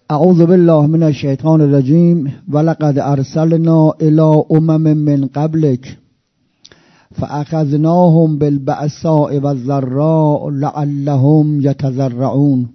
اعوذ بالله من الشیطان الرجیم ولقد ارسلنا الی امم من قبلک فاخذناهم بالبأساء والضراء لعلهم یتضرعون.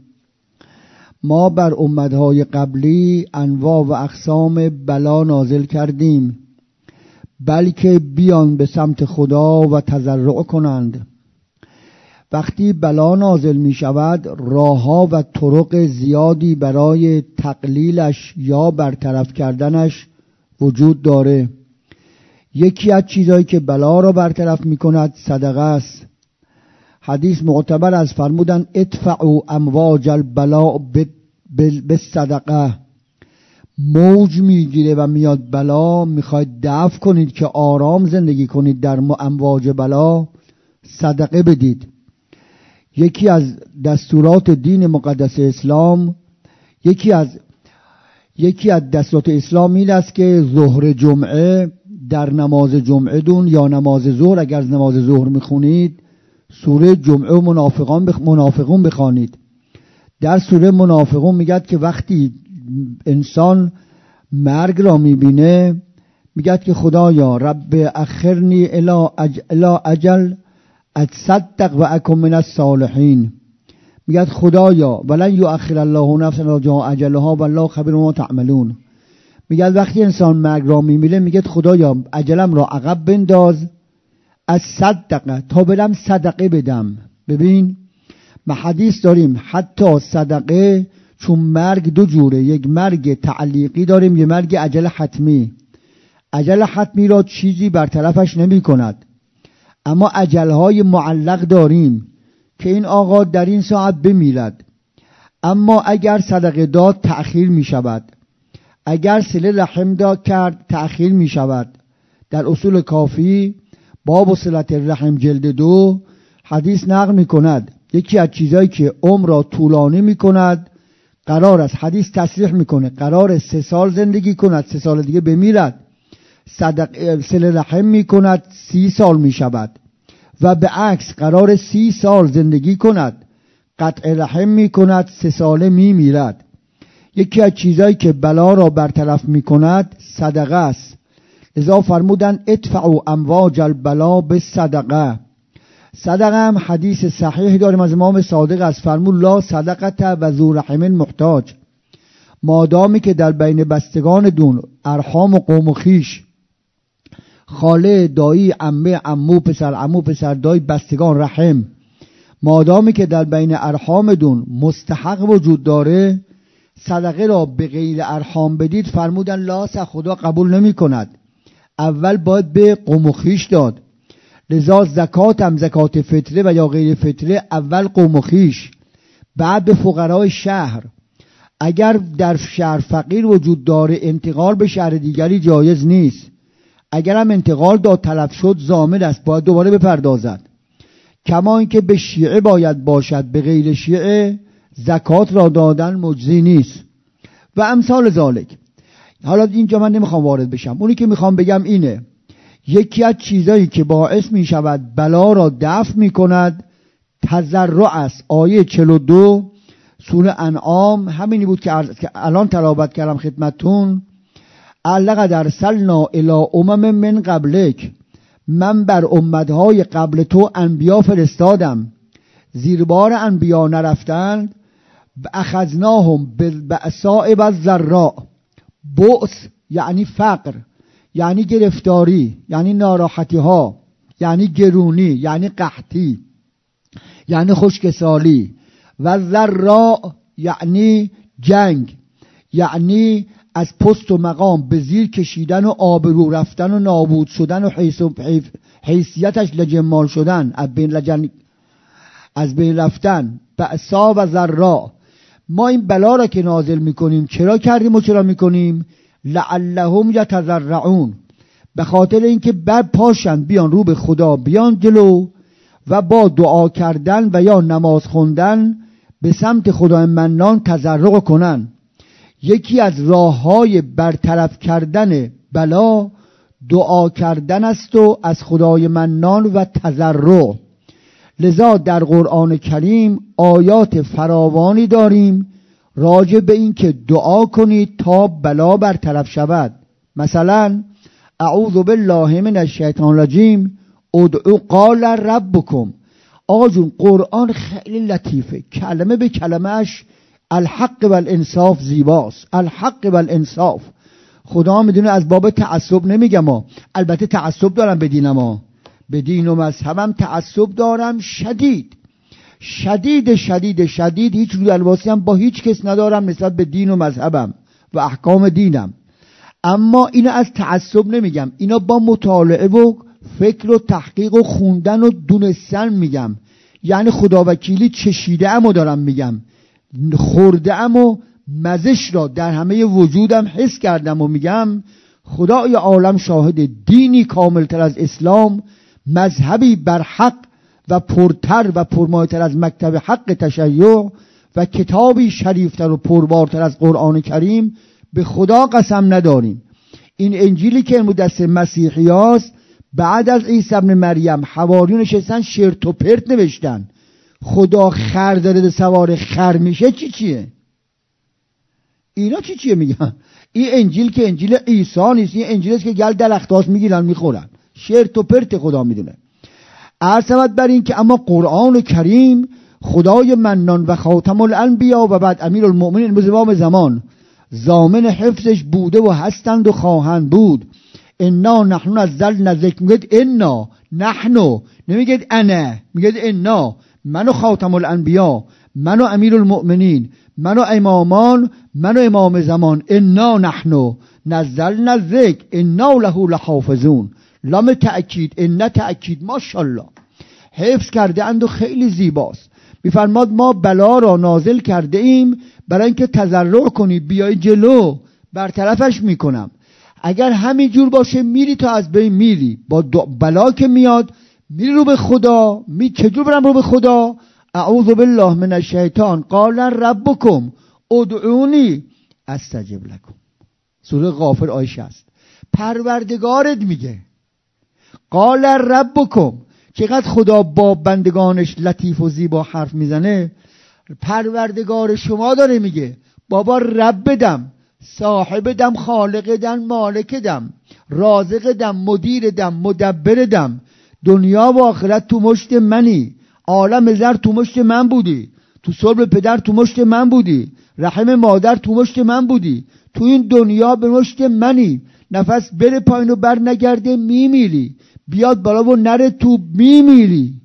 ما بر امتهای قبلی انواع و اقسام بلا نازل کردیم بلکه بیان به سمت خدا و تضرع کنند. وقتی بلا نازل می شود راهها و طرق زیادی برای تقلیلش یا برطرف کردنش وجود داره. یکی از چیزایی که بلا را برطرف می کند صدقه است. حدیث معتبر از فرمودن ادفعوا امواج البلاء بالصدقه. موج میگیره و میاد بلا، میخواید دفع کنید که آرام زندگی کنید در امواج بلا، صدقه بدید. یکی از دستورات دین مقدس اسلام، یکی از دستورات اسلام این است که ظهر جمعه در نماز جمعه دون یا نماز ظهر اگر نماز ظهر میخونید سوره جمعه و منافقون بخوانید. در سوره منافقون میگد که وقتی انسان مرگ را میبینه میگد که خدایا رب اخرنی الی اجل اتصدق و اکن من الصالحین. میگد خدایا ولن یؤخر الله نفسا اذا جاء اجلها والله خبیر بما تعملون. میگد وقتی انسان مرگ را میبینه میگد خدایا اجلم را عقب بنداز، از صدقه تا برم صدقه بدم. ببین ما حدیث داریم حتی صدقه چون مرگ دو جوره، یک مرگ تعلیقی داریم، یک مرگ اجل حتمی. اجل حتمی را چیزی برطرفش نمی کند، اما اجلهای معلق داریم که این آقا در این ساعت بمیرد. اما اگر صدقه داد تأخیر می شود، اگر صله رحم داد کرد تأخیر می شود. در اصول کافی باب صلة الرحم جلد 2 حدیث نقل می کند یکی از چیزایی که عمر را طولانی می کند قرار است، حدیث تصریح می کنه قرار 3 سال زندگی کند 3 سال دیگه بمیرد. صله رحم می کند 30 سال می شود و به عکس قرار 30 سال زندگی کند قطع رحم می کند 3 ساله می میرد. یکی از چیزایی که بلا را برطرف می کند صدقه است. لذا فرمودن ادفعوا امواج البلا بالصدقه. صدقه هم حدیث صحیح داریم از امام صادق از فرمود لا صدقه و ذو رحم محتاج. مادامی که در بین بستگان دون ارحام و قوم و خیش، خاله، دایی، عمه، عمو، پسر عمو، پسر دایی، بستگان رحم، مادامی که در بین ارحام دون مستحق وجود داره، صدقه را به غیر ارحام بدید فرمودن لا خدا قبول نمی کند. اول باید به قوم و خیش داد. لذا زکات هم زکات فطره و یا غیر فطره اول قوم و خیش بعد به فقرای شهر. اگر در شهر فقیر وجود داره انتقال به شهر دیگری جایز نیست. اگر هم انتقال داد تلف شد ضامن است، باید دوباره بپردازد. کما اینکه به شیعه باید باشد، به غیر شیعه زکات را دادن مجزی نیست و امثال ذالک. حالا اینجا من نمیخوام وارد بشم، اونی که میخوام بگم اینه یکی از چیزایی که باعث میشود بلا را دفع میکند تضرع است. آیه 42 سوره انعام همینی بود که الان تلاوت کردم خدمتتون. لقد ارسلنا الی امم من قبلک، من بر امتهای قبل تو انبیا فرستادم، زیر بار انبیا نرفتند. اخذناهم بالبأساء والضراء. بؤس یعنی فقر، یعنی گرفتاری، یعنی ناراحتی ها، یعنی گرونی، یعنی قحطی، یعنی خشکسالی. و ضراء یعنی جنگ، یعنی از پست و مقام به زیر کشیدن و آبرو رفتن و نابود شدن و حیثیتش لجمال شدن، از بین رفتن. بأسا و ضراء. ما این بلا را که نازل میکنیم چرا کردیم و چرا میکنیم؟ لعلهم یتضرعون، به خاطر اینکه بعد پاشن بیان رو به خدا، بیان جلو و با دعا کردن و یا نماز خوندن به سمت خدای منان تضرع کنن. یکی از راههای برطرف کردن بلا دعا کردن است و از خدای منان و تضرع. لذا در قرآن کریم آیات فراوانی داریم راجع به این که دعا کنید تا بلا برطرف شود. مثلا اعوذ بالله من الشیطان الرجیم ادعو قال ربکم. آقا جون قرآن خیلی لطیفه، کلمه به کلمهش الحق و الانصاف زیباست. الحق و الانصاف. خدا میدونه از باب تعصب نمیگم البته تعصب دارم به دینم به دین و مذهبم تعصب دارم شدید شدید شدید شدید. هیچ رو الباسی هم با هیچ کس ندارم نسبت به دین و مذهبم و احکام دینم، اما اینو از تعصب نمیگم، اینا با مطالعه و فکر و تحقیق و خوندن و دونستن میگم. یعنی خداوکیلی چشیده امو دارم میگم، خورده امو مزش را در همه وجودم حس کردم و میگم خدای عالم شاهد، دینی کاملتر از اسلام، مذهبی برحق و پرتر و پرمایتر از مکتب حق تشیع و کتابی شریفتر و پربارتر از قرآن کریم به خدا قسم نداریم. این انجیلی که امروز دست مسیحی هاست، بعد از عیسی ابن مریم حواریون نشستن شرط و پرت نوشتن. خدا خر داره سوار خر میشه چیه؟ اینا چیه میگن؟ این انجیل که انجیل عیسی نیست، این انجیل است که گل درختاس میگیرن میخورن. شرط و پرت خدا میدونه. عرض شود بر این که اما قرآن کریم خدای منان و خاتم الانبیا و بعد امیر المؤمنین به زمان ضامن حفظش بوده و هستند و خواهند بود. انا نحن نزلنا ذکر، میگید انا نحن، نمیگید انا، میگید انا، من و خاتم الانبیا، من و امیر المؤمنین، من و امامان، من و امام زمان. انا نحن نزلنا ذکر انا له لحافظون. لام تأکید، ان تأکید، ماشاءالله حفظ کرده اند و خیلی زیباست. میفرماد ما بلا را نازل کرده ایم برای اینکه تضرع کنی، بیای جلو برطرفش میکنم. اگر همین جور باشه میری تا از بین میری، با بلا که میاد میری رو به خدا. چجور برم رو به خدا؟ اعوذ بالله من الشیطان قال ربکم ادعونی استجب لکم. سوره غافر آیه 60. پروردگارت میگه قال ربکم. چقدر خدا با بندگانش لطیف و زیبا حرف میزنه. پروردگار شما داره میگه بابا رب دم، صاحب دم، خالق دم، مالک دم، رازق دم، مدیر دم، مدبر دم. دنیا و آخرت تو مشت منی، عالم زر تو مشت من بودی، تو صلب پدر تو مشت من بودی، رحم مادر تو مشت من بودی، تو این دنیا به مشت منی. نفس بره پایین و بر نگرده میمیری، بیاد بالا و نره تو میمیری.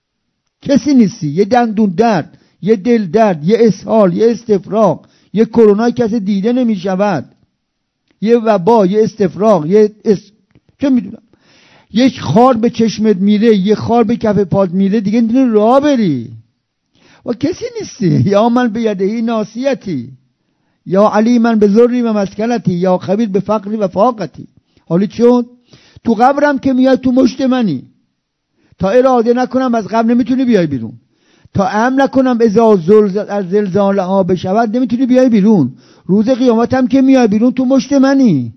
کسی نیستی. یه دندون درد، یه دل درد، یه اسهال، یه استفراغ، یه کرونا کسی دیده نمی شود، یه وبا، یه استفراغ، چه میدونم، یک خار به چشمت میره، یه خار به کف پات میره، دیگه نمیتونی راه بری و کسی نیستی. یا من به یدهی ناسیتی، یا علی من به ذری و مسکنتی، یا خبیر به فقری و فاقتی. حالی چون تو قبرم که میای تو مشت منی، تا اراده نکنم از قبر نمیتونی بیای بیرون، تا امن نکنم از زلزال ها بشود نمیتونی بیای بیرون. روز قیامت هم که میای بیرون تو مشت منی،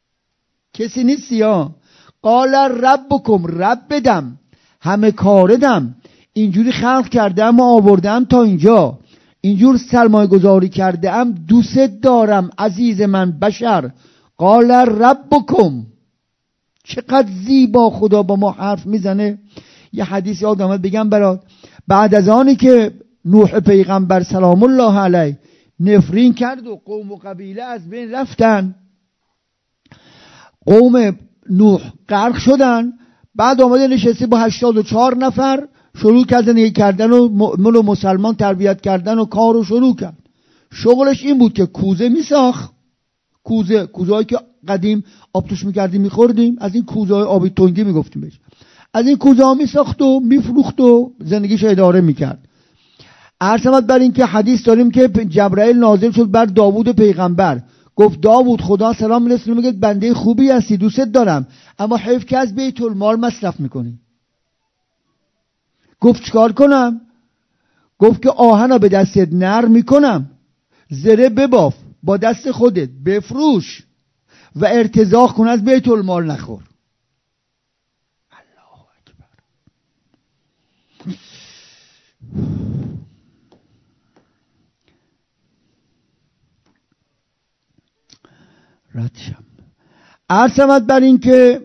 کسی نیستی. ها قال ربکم، رب بدم، همه کاردم، اینجوری خلق کردم و آوردم تا اینجا، اینجور سرمایه گذاری کردم، دوست دارم عزیز من بشر. قال ربکم. چقدر زیبا خدا با ما حرف میزنه. یه حدیث یاد آمد بگم برات. بعد از آنی که نوح پیغمبر سلام الله علیه نفرین کرد و قوم و قبیله از بین رفتن، قوم نوح غرق شدن، بعد آمده نشسته با 84 نفر شروع کرد زندگی کردن و مؤمن و مسلمان تربیت کردن و کار رو شروع کرد. شغلش این بود که کوزه میساخت، کوزه هایی که قدیم آب توش میکردیم میخوردیم، از این کوزه های آبی تنگی میگفتیم بهش، از این کوزه ها میساخت و میفروخت و زندگیش اداره میکرد. عرض بر این که حدیث داریم که جبرائیل نازل شد بر داوود پیغمبر، گفت داوود خدا سلام میرسونه، میگه بنده خوبی هستی، دوستت دارم، اما حیف که از بیت المال مصرف میکنی. گفت چیکار کنم؟ گفت که آهن به دستت نرم میکنم، زره بباف، با دست خودت بفروش و ارتزاق کن، از بیت المال نخور. الله اکبر. رد شم. عرض شود بر این که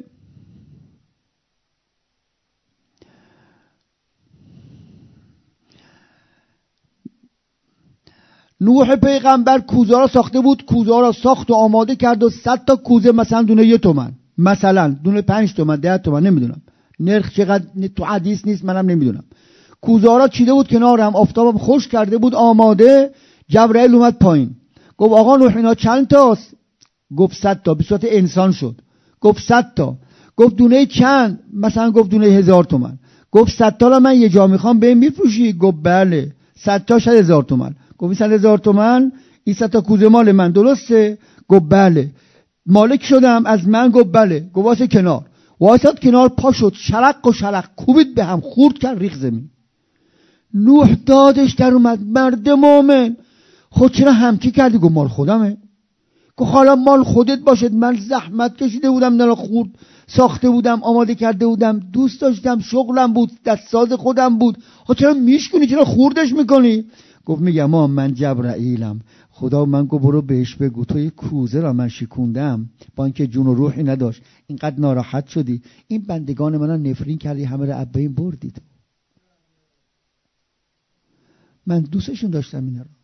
نوح پیغمبر کوزه را ساخته بود، کوزه را ساخت و آماده کرد و 100 تا کوزه مثلا دونه 1 تومن، مثلا دونه 5 تومن 10 تومن، نمیدونم نرخ چقدر تو حدیث نیست، منم نمیدونم. کوزه را چیده بود کنار هم، آفتابم خوش کرده بود آماده. جبرائیل اومد پایین، گفت آقا نوح اینا چند تاست؟ گفت 100 تا. به صورت انسان شد. گفت 100 تا. گفت دونه چند؟ مثلا گفت دونه 1000 تومن. گفت 100 تا را من یه جا میخوام بهم میفروشی؟ گفت بله. 100 تا 1000 تومن. گفت 100,000 تومن این 100 تا کوزه مال من، درسته؟ گفت بله. مالک شدم از من؟ گفت بله. گفت واسه کنار. واسط کنار، پا شد شلق و شلق کوبید به هم، خورد کرد ریخ زمین. نوح دادش در اومد، مرد مومن خود چرا همکی کردی؟ گفت مال خودمه. گفت حالا مال خودت باشد، من زحمت کشیده بودم، نه خورد ساخته بودم، آماده کرده بودم، دوست داشتم، شغلم بود، دستساز خودم بود، خود چرا میشکنی؟ چرا خوردش میکنی؟ گفت میگم من جبرائیلم، خدا من گفت برو بهش بگو تو یک کوزه را من شکوندم با اینکه جون و روحی نداشت، اینقدر ناراحت شدی، این بندگان من نفرین کردی، همه را ابین بردید. من دوستشون داشتم اینا رو.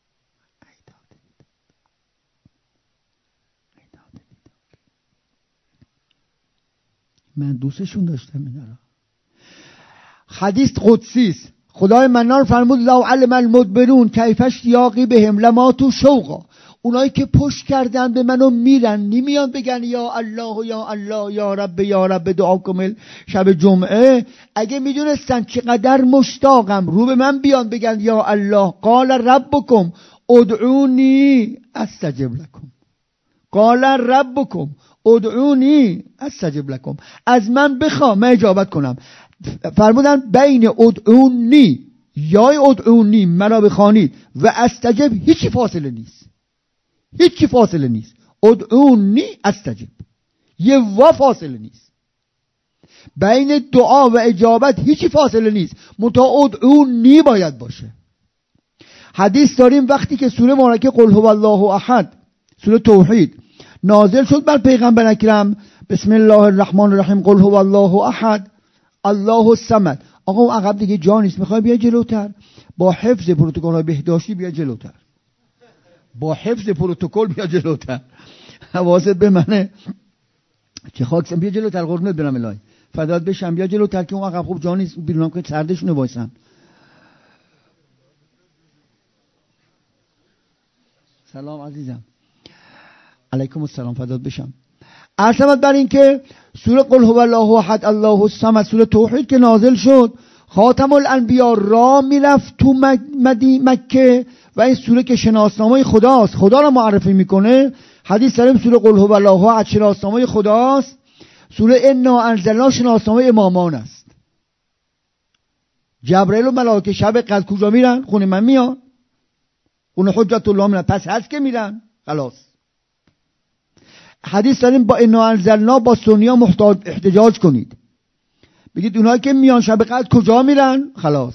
من دوستشون داشتم اینا رو. حدیث قدسی است. خدای منان فرمود لو علم المدبرون کیف اشتیاقی بهم لماتوا شوقا. اونایی که پشت کردن به منو میرن، نمیان بگن یا الله یا الله یا رب دعا کامل شب جمعه. اگه میدونستن چقدر مشتاقم رو به من بیان بگن یا الله. قال ربکم ادعونی استجب لکم. قال ربکم ادعونی استجب لکم. از من بخوا من اجابت کنم. فرمودن بین ادعونی یا ادعونی منو بخوانید و استجب هیچی فاصله نیست، هیچی فاصله نیست. ادعونی استجب یه وا فاصله نیست. بین دعا و اجابت هیچی فاصله نیست، منتها ادعونی باید باشه. حدیث داریم وقتی که سوره مبارکه قل هو الله احد، سوره توحید نازل شد بر پیغمبر اکرم، بسم الله الرحمن الرحیم قل هو الله احد الله الصمد. آقا اون عقب دیگه جا نیست، میخوای بیا جلوتر، با حفظ پروتکل‌های بهداشتی بیا جلوتر، با حفظ پروتکل بیا جلوتر، حواست به منه چه خاکسم، بیا جلوتر قربونت برم الهی فدات بشم، بیا جلوتر که اون عقب خوب جا نیست، بیرونم که سردشونه وایسن. سلام عزیزم. علیکم السلام فدات بشم. عرض بر این که سوره قل هو الله احد الله الصمد، سوره توحید که نازل شد، خاتم الانبیا را میرفت تو مکه و این سوره که شناسنامه خداست، خدا را معرفی میکنه. حدیث داریم سوره قل هو الله احد شناسنامه خداست، سوره انا انزلنا شناسنامه امامان است. جبرائیل و ملائکه شب قدر کجا میرن؟ خونه من میان، خونه حجت الله میرن، پس هست که میرن خلاص. حدیث داریم با انا انزلنا با سنیا احتجاج کنید، بگید اونایی که میان شب قدر کجا میرن؟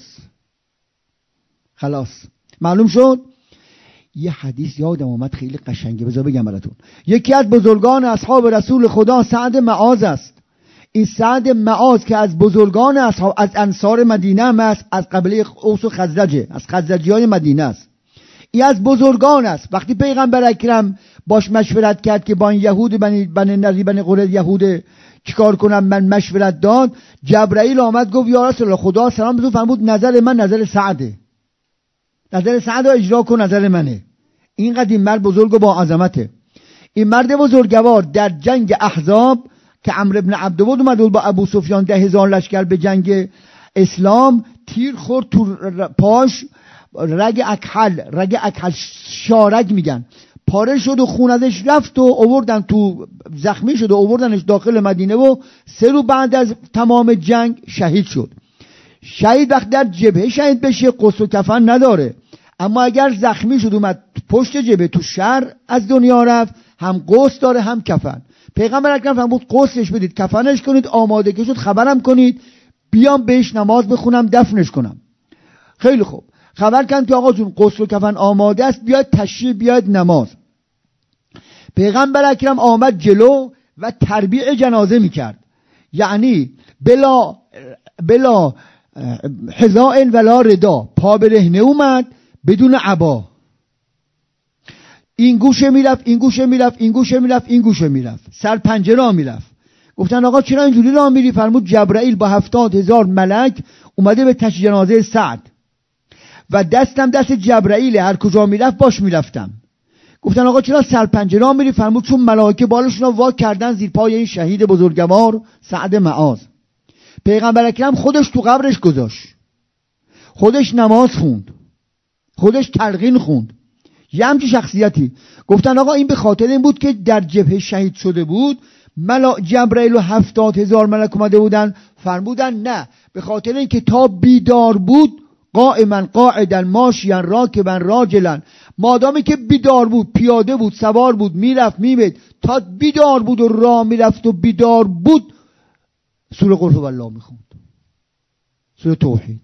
خلاص معلوم شد. یه حدیث یادم اومد خیلی قشنگه، بذار بگم براتون. یکی از بزرگان اصحاب رسول خدا سعد معاذ است. این سعد معاذ که از بزرگان اصحاب از انصار مدینه است، از قبیله اوس و خزرجه، از خزرجیان مدینه است. این از بزرگان است. وقتی پیغمبر اکرم باش مشورت کرد که با این یهود بنی نضیر بنی قریظه یهود چیکار کنم، من مشورت داد. جبرائیل آمد گفت یا رسول الله خدا سلام بزن، فرمود نظر من نظر سعده، نظر سعد رو اجرا کن، نظر منه. اینقدر این مرد بزرگ و با عظمته. این مرد بزرگوار در جنگ احزاب که عمرو بن عبدود اومد با ابو سفیان 10,000 لشکر به جنگ اسلام، تیر خورد تو پاش، رگ اکحل شارگ میگن، پاره شد و خون ازش رفت و آوردن تو، زخمی شد و آوردنش داخل مدینه و 3 روز بعد از تمام جنگ شهید شد. شهید وقت در جبهه شهید بشه قص و کفن نداره، اما اگر زخمی شد اومد پشت جبهه تو شهر از دنیا رفت، هم قص داره هم کفن. پیغمبر اکرم فرمود قصش بدید، کفنش کنید، آماده که شد خبرم کنید، بیام بهش نماز بخونم دفنش کنم. خیلی خوب، خبر کردن که آقا جون قص و کفن آماده است، بیاید تشریف بیاید نماز. پیغمبر اکرم آمد جلو و تربیع جنازه میکرد، یعنی بلا حذاء ولا ردا، پا برهنه اومد بدون عبا، این گوشه میرفت این گوشه میرفت این گوشه میرفت این گوشه میرفت، سر پنجه را میرفت. گفتن آقا چرا اینجوری را میری؟ فرمود جبرائیل با 70,000 ملک اومده به تشییع جنازه سعد و دستم دست جبرائیل، هر کجا میرفت باش میرفتم. گفتن آقا چرا سر پنجه را میری؟ فرمود چون ملائکه بالشون را وا کردن زیر پای این شهید بزرگوار سعد معاذ. پیغمبر اکرم خودش تو قبرش گذاشت، خودش نماز خوند، خودش تلقین خوند، یه همچین شخصیتی. گفتن آقا این به خاطر این بود که در جبهه شهید شده بود، جبرائیل و 70,000 ملک اومده بودن. فرمودن نه، به خاطر این که تا بیدار بود، قائما قاعدا ماشیا راکبا راجلا، مادامی که بیدار بود، پیاده بود، سوار بود، میرفت میمد، تا بیدار بود و راه میرفت و بیدار بود، سوره قل هو الله میخوند، سوره توحید.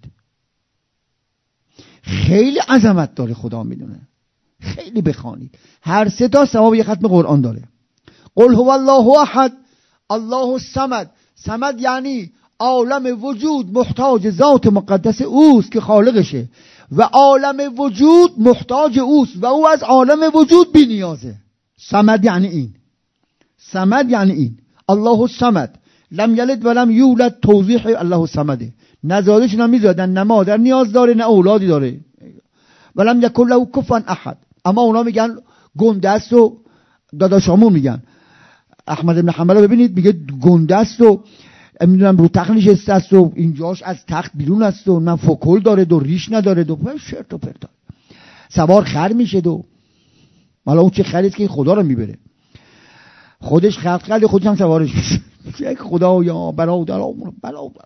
خیلی عظمت داره، خدا میدونه. خیلی بخوانید، هر 3 تا ثواب یه ختم قرآن داره. قل هو الله احد الله الصمد. صمد یعنی عالم وجود محتاج ذات مقدس اوست که خالقشه و عالم وجود محتاج اوست و او از عالم وجود بی نیازه. صمد یعنی این، صمد یعنی این. الله الصمد لم یلد ولم یولد، توضیح الله الصمده، نزادش نمیزادن، نه مادر نیاز داره نه اولادی داره. ولم یکن له کفوا احد. اما اونا میگن گنده است و داداشامون میگن، احمد بن حنبل ببینید میگه گنده است و میدونم رو تخت نشسته است و اینجاش از تخت بیرون است و نه فکل داره و ریش نداره و شرط و پرت، سوار خر میشه دو. حالا اون چه خریست که خدا رو میبره، خودش خلق کرده خودش هم سوارش میشه. یک خدایا برادرام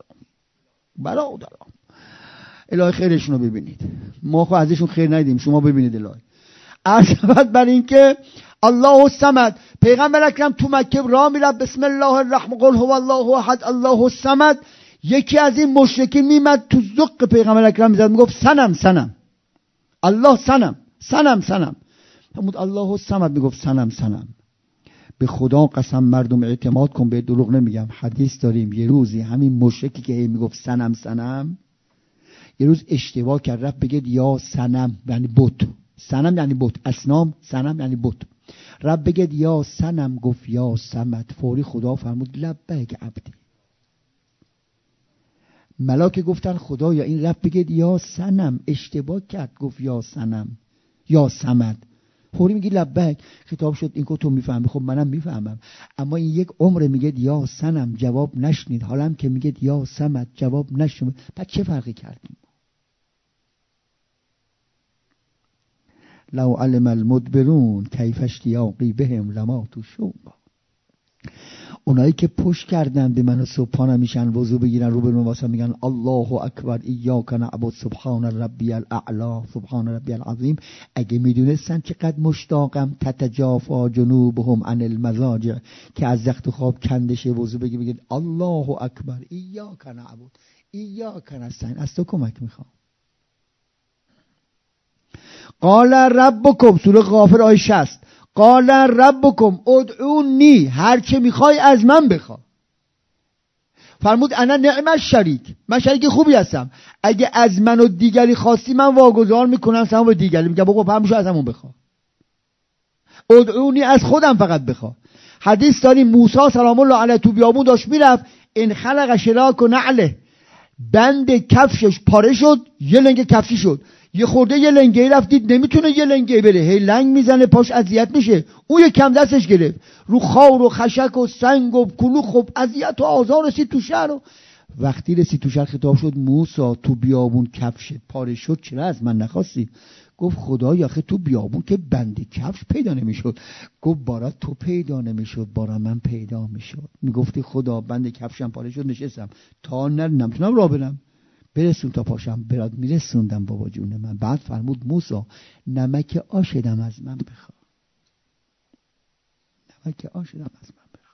الهی خیرشون رو ببینید، ما خو ازشون خیر ندیدیم، شما ببینید الهی. عرض بر این که الله الصمد، پیغمبر اکرم تو مکه راه میرفت بسم الله الرحمن قل هو الله احد الله الصمد. یکی از این مشرکین میمد تو زق پیغمبر اکرم میزد میگفت سنم سنم، الله سنم سنم سنم. فرمود الله الصمد میگفت سنم سنم. به خدا قسم مردم اعتماد کن، به دروغ نمیگم. حدیث داریم یه روزی همین مشرکی که میگفت سنم سنم، یه روز اشتباه کرد رفت بگید یا سنم یعنی بت، سنم یعنی بت، اصنام، سنم یعنی بت. رب بگید یا سنم، گفت یا صمد. فوری خدا فرمود لبیک عبدی. ملاک گفتن خدا یا این رب بگید یا سنم، اشتباه کرد گفت یا سنم یا صمد. فوری میگی لبیک. خطاب شد این که تو میفهمی، خب منم میفهمم، اما این یک عمر میگید یا سنم جواب نشنید، حالا که میگید یا صمد جواب نشنید، بعد چه فرقی کردیم؟ لو علم المدبرون کیف اشتیاقی بهم لما تو شوقا. اونایی که پشت کردن به من و صبحانه میشن وضو بگیرن رو به من واسه میگن الله اکبر ایاک نعبد سبحان ربی الاعلا سبحان ربی العظیم، اگه میدونستن چقدر مشتاقم تتجافا جنوبهم عن المضاجع، که از رخت خواب کندشه وضو بگید الله اکبر ایاک نعبد ایاک نستعین، از تو کمک میخوام. قال ربکم، سوره غافر آیه 60. قال ربکم ادعونی، هر چه میخوای از من بخوا. فرمود انا نعم الشریک، من شریک خوبی هستم، اگه از من و دیگری خواستی من واگذار میکنم سمو به دیگری، میگم بابا همشو از همون بخوا. ادعونی، از خودم فقط بخوا. حدیث داریم موسی سلام الله علیه تو بیابون داشت میرفت، ان خلق شراک و نعله، بند کفشش پاره شد، یه لنگ کفشی شد، یه خورده یه لنگه رفتید نمیتونه یه لنگه بره، هی لنگ میزنه پاش اذیت میشه، اون یه کم دستش گرفت رو خار و خشک و سنگ و کلوخ، خب اذیت و آزار رسید تو شهر. و وقتی رسید تو شهر خطاب شد موسی تو بیابون کفشت پاره شد چرا از من نخواستی؟ گفت خدایا آخه تو بیابون که بند کفش پیدا نمیشد. گفت بارا تو پیدا نمیشد بارا من پیدا میشد. میگفتی خدا بند کفشم پاره شد نشستم تا نمیتونم راه برم، برسون تا پاشم برات، میرسوندم بابا جون من. بعد فرمود موسی نمک آشدم از من بخوا، نمک آشدم از من بخوا.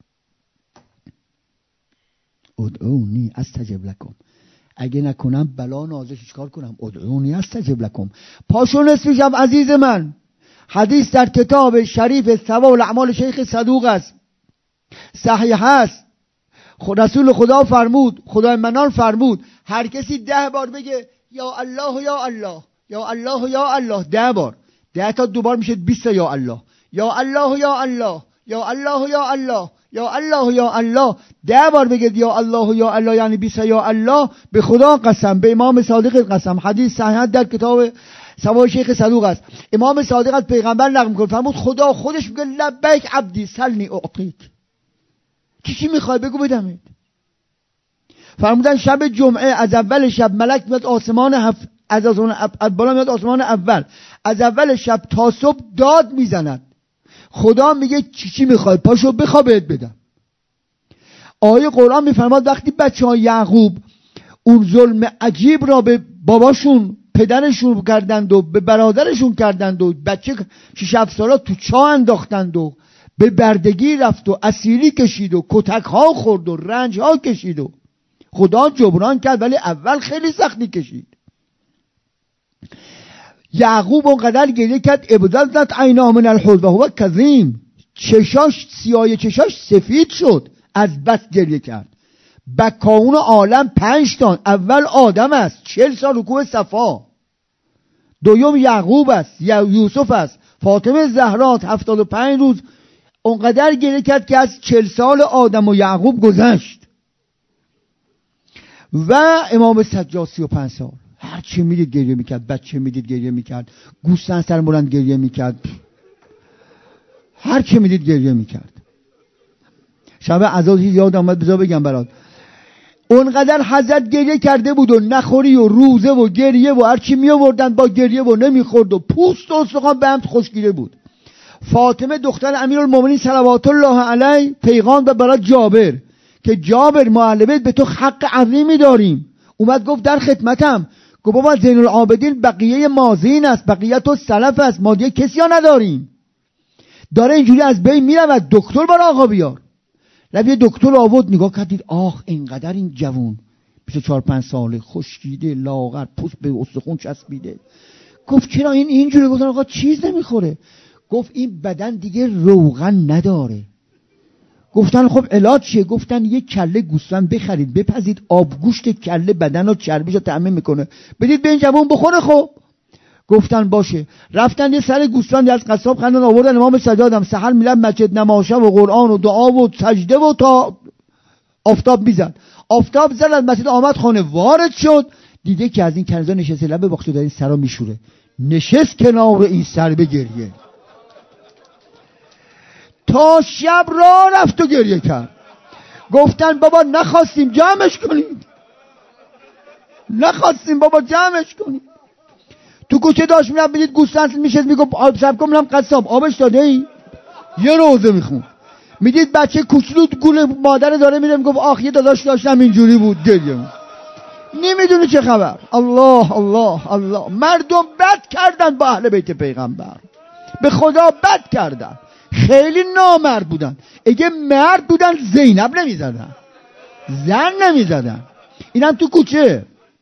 ادعونی استجب لکم، اگه نکنم بلا نازش چیکار کنم؟ ادعونی استجب لکم. پاشو نصف شب عزیز من، حدیث در کتاب شریف ثواب الاعمال شیخ صدوق است، صحیح است. رسول خدا فرمود، خدای منان فرمود هر کسی 10 بار بگه یا الله یا الله یا الله یا الله 10 بار، 10 تا 2 بار میشه 20 یا الله یا الله یا الله یا الله یا الله یا الله یا الله 10 بار بگه یا الله یا الله یعنی 20 یا الله. به خدا قسم، به امام صادق قسم، حدیث صحیح در کتاب ثواب شیخ صدوق است. امام صادق از پیغمبر نقل می‌کنه فرمود خدا خودش میگه لبیک عبدی سلنی اعطیک، چی میخوای بگو بدمت. فرمودن شب جمعه از اول شب ملک میاد آسمان از بالا میاد آسمان اول، از اول شب تا صبح داد میزند، خدا میگه چی میخوای پاشو بخوا بهت بدم. آیه قرآن میفرماد وقتی بچه‌ها یعقوب اون ظلم عجیب را به باباشون پدرشون کردند و به برادرشون کردند و بچه 6-7 ساله تو چاه انداختند و به بردگی رفت و اسیری کشید و کتک ها خورد و رنج ها کشید و خدا جبران کرد، ولی اول خیلی سختی کشید. یعقوب اونقدر گریه کرد ابتلت عیناه من الحزن و هو کظیم، چشاش سیاه چشاش سفید شد از بس گریه کرد. بکاون عالم 5 تا، اول آدم است 40 سال رکوع صفا، دوم یعقوب است، یوسف است، فاطمه زهرا 75 روز اونقدر گریه کرد که از 40 سال آدم و یعقوب گذشت. و امام سجاد 35 سال هر چی میدید گریه میکرد، بچه میدید گریه میکرد، گوسفند سر بلند گریه میکرد، هر چی میدید گریه میکرد. شب عزا یاد آمد بذار بگم برات، اونقدر حضرت گریه کرده بود و نخوری و روزه و گریه و هر چی می آوردن با گریه و نمیخورد و پوست و استخوان به هم خوشگیره بود. فاطمه دختر امیرالمومنین صلوات الله علیه پیغام داد برای جابر که جابر معلمت به تو حق عظیمی داریم. اومد گفت در خدمتم. گفت بابا زین العابدین بقیه ماضین است، بقیه تو سلف است، ما دیگه کسی ها نداریم. داره اینجوری از بین میرود، دکتر برای آقا بیار. رفت یه دکتر آورد، نگاه کردید آخ اینقدر این جوون 24-5 ساله خشکیده لاغر پوست به استخون چسبیده. گفت چرا این اینجوری؟ گفتن آقا چیز نمیخوره. گفت این بدن دیگه روغن نداره. گفتن خب علاج چیه؟ گفتن یه کله گوسفند بخرید بپزید، آبگوشت کله بدن و چربیشو تأمین میکنه، بدید به این جوون بخوره. خب گفتن باشه. رفتن یه سر گوسفند از قصاب خندان آوردن امام سجادم سحر میلم مسجد نماشه و قرآن و دعا و سجده و تا آفتاب میزد. آفتاب زد از مسجد آمد خانه، وارد شد دیده که از این کنیزا نشسته لب باغچه داره این سرا میشوره. نشست کنار این سر به گریه تا شب را رفت و گریه کرد. گفتن بابا نخواستیم جمعش کنید، نخواستیم بابا جمعش کنید. تو کوچه داشت میرم بدید گوسفند میشه میگفت آب سب کنم قصاب آبش داده ای؟ یه روزه میخون. میدید بچه کوچولو گول مادر داره میره میگفت آخ یه داداش داشتم اینجوری بود گریه. نمیدونی چه خبر. الله الله الله. مردم بد کردن با اهل بیت پیغمبر، به خدا بد کردن، خیلی نامرد بودن. اگه مرد بودن زینب نمیزدن، زن نمیزدن. اینم تو کوچه.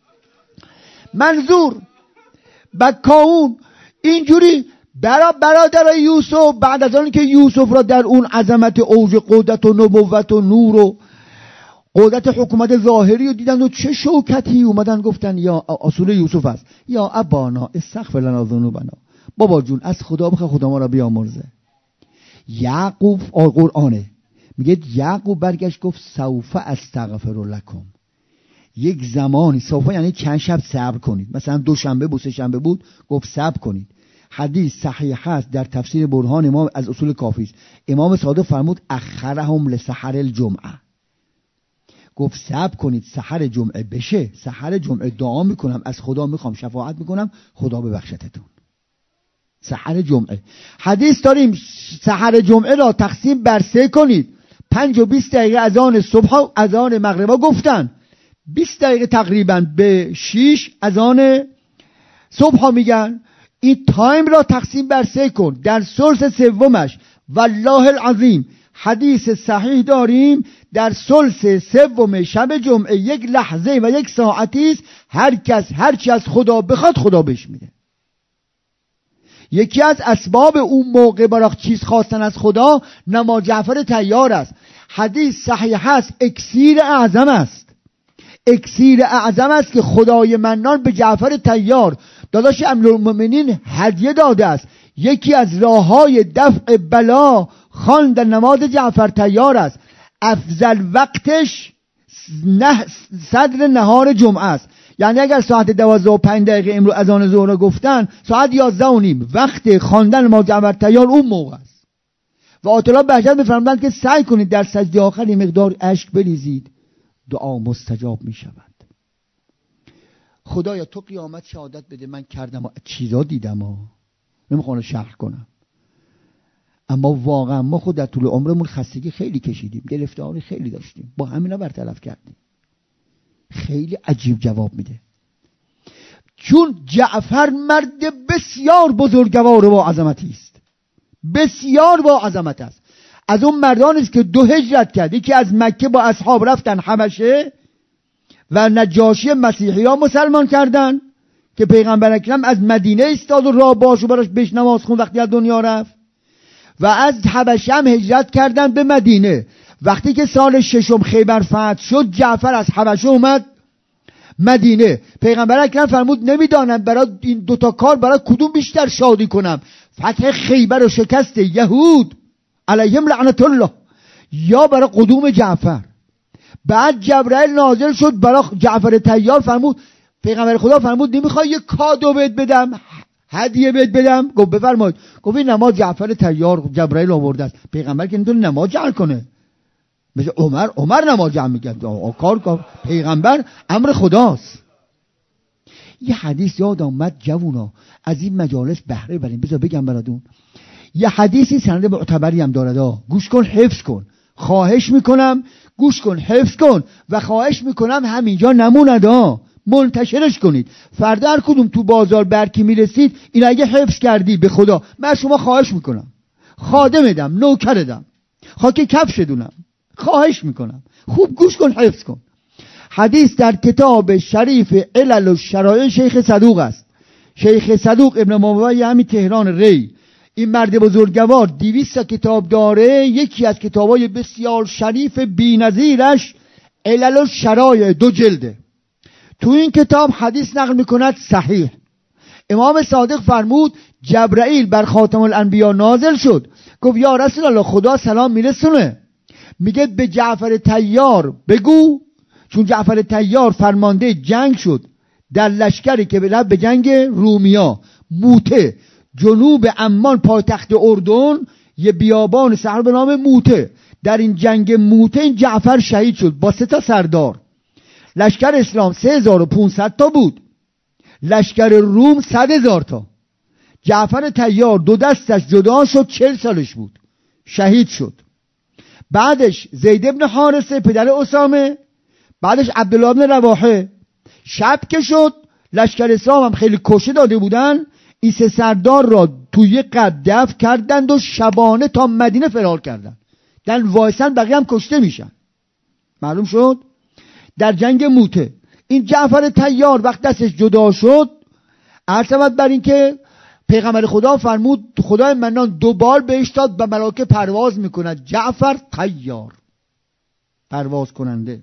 منظور بکاون اینجوری برادر یوسف بعد از آن که یوسف را در اون عظمت اوج قدرت و نبوت و نور و قدرت حکومت ظاهری رو دیدن و چه شوکتی اومدن گفتن یا اصول یوسف است یا ابانا استغفر لنا ذنوبنا، بابا جون از خدا بخواه خدا ما را بیامرزه. یعقوب قرآنه میگه یعقوب برگشت گفت سوف استغفر لکم. یک زمانی سوف یعنی چند شب صبر کنید، مثلا 2 شنبه بود 3 شنبه بود گفت صبر کنید. حدیث صحیح هست در تفسیر برهان امام از اصول کافی است. امام صادق فرمود اخرهم لسحر الجمعه، گفت صبر کنید سحر جمعه بشه. سحر جمعه دعا میکنم از خدا میخوام شفاعت میکنم خدا ببخشتتون. سحر جمعه حدیث داریم سحر جمعه را تقسیم بر 3 کنید. 5 و 20 دقیقه اذان صبح و اذان مغرب گفتن، 20 دقیقه تقریبا به 6 اذان صبح میگن. این تایم را تقسیم بر 3 کن. در ثلث سومش والله العظیم حدیث صحیح داریم در ثلث سوم شب جمعه 1 لحظه و 1 ساعتی است، هر کس هر چی از خدا بخواد خدا بهش میده. یکی از اسباب اون موقع برای چیز خواستن از خدا نماز جعفر طیار است. حدیث صحیح است، اکسیر اعظم است. اکسیر اعظم است که خدای منان به جعفر طیار داداش امیرالمومنین هدیه داده است. یکی از راههای دفع بلا خواندن نماز جعفر طیار است. افضل وقتش صدر نهار جمعه است. یعنی اگر ساعت 12:05 امروز اذان ظهر گفتن، ساعت 11:30 وقت خواندن نماز جعفر طیار اون موقع است. و آیت بهجت می‌فرمایند که سعی کنید در سجده آخر یه مقدار اشک بریزید، دعا مستجاب می شود. خدایا تو قیامت شهادت بده من کردم و چیزا دیدم و نمیخوام شرح کنم، اما واقعا ما خود در طول عمرمون خستگی خیلی کشیدیم، گرفتاری خیلی داشتیم، با همینا برطرف کردیم. خیلی عجیب جواب میده، چون جعفر مرد بسیار بزرگوار و با عظمتی است، بسیار با عظمت است. از اون مردانی است که 2 هجرت کرد. یکی از مکه با اصحاب رفتن حبشه و نجاشی مسیحی ها مسلمان کردن که پیغمبر اکرم از مدینه ایستاد و راه باشو براش بهش نماز خون وقتی از دنیا رفت. و از حبشه هم هجرت کردن به مدینه. وقتی که سال 6 خیبر فتح شد، جعفر از حبشه اومد مدینه. پیغمبر اکرم فرمود نمیدانم برای این 2 تا کار برای کدوم بیشتر شادی کنم، فتح خیبر و شکست یهود علیهم لعنت الله یا برای قدوم جعفر. بعد جبرائیل نازل شد برای جعفر طیار، فرمود پیغمبر خدا فرمود نمیخوای یه کادو بهت بدم، هدیه بهت بدم؟ گفت بفرمایید. گفت این نماز جعفر طیار جبرائیل آورده است. پیغمبر که نمیتونه نماز جمع کنه، مثل عمر نماز جمع میکرد. کار پیغمبر امر خداست. یه حدیث یاد آمد جوونا، از این مجالس بهره بریم، بذار بگم براتون. یه حدیثی سند معتبری هم داره، گوش کن حفظ کن، خواهش میکنم گوش کن حفظ کن و خواهش میکنم همینجا نموندا، منتشرش کنید. فردا هر کدوم تو بازار برکی میرسید این اگه حفظ کردی به خدا من شما خواهش میکنم، خادمدم، نوکردم، خاک کفش دونم، خواهش میکنم خوب گوش کن حفظ کن. حدیث در کتاب شریف علل و شرایع شیخ صدوق است. شیخ صدوق ابن مبوی همین تهران ری، این مرد بزرگوار 200 کتاب داره. یکی از کتابای بسیار شریف بی‌نظیرش علل و شرایع 2 جلده. تو این کتاب حدیث نقل میکند صحیح. امام صادق فرمود جبرائیل بر خاتم الانبیا نازل شد، گفت یا رسول الله خدا سلام میرسونه، میگه به جعفر طیار بگو، چون جعفر طیار فرمانده جنگ شد در لشکری که رفت به جنگ رومیا. موته جنوب عمان پایتخت اردن، یه بیابان صحرا به نام موته. در این جنگ موته این جعفر شهید شد با 3 تا سردار. لشکر اسلام 3500 تا بود، لشکر روم 100,000 تا. جعفر طیار 2 دستش جدا شد، 40 سالش بود، شهید شد. بعدش زید ابن حارثه پدر اسامه، بعدش عبدالله ابن رواحه. شب که شد لشکر اسلام هم خیلی کشته داده بودن، این 3 سردار را توی قبر دفن کردند و شبانه تا مدینه فرار کردند. در وایسن بقیه هم کشته میشن. معلوم شد در جنگ موته این جعفر طیار وقت دستش جدا شد، عرض بر این که پیغمبر خدا فرمود خدای منان 2 بار بهش داد و ملائکه پرواز میکند، جعفر طیار، پرواز کننده.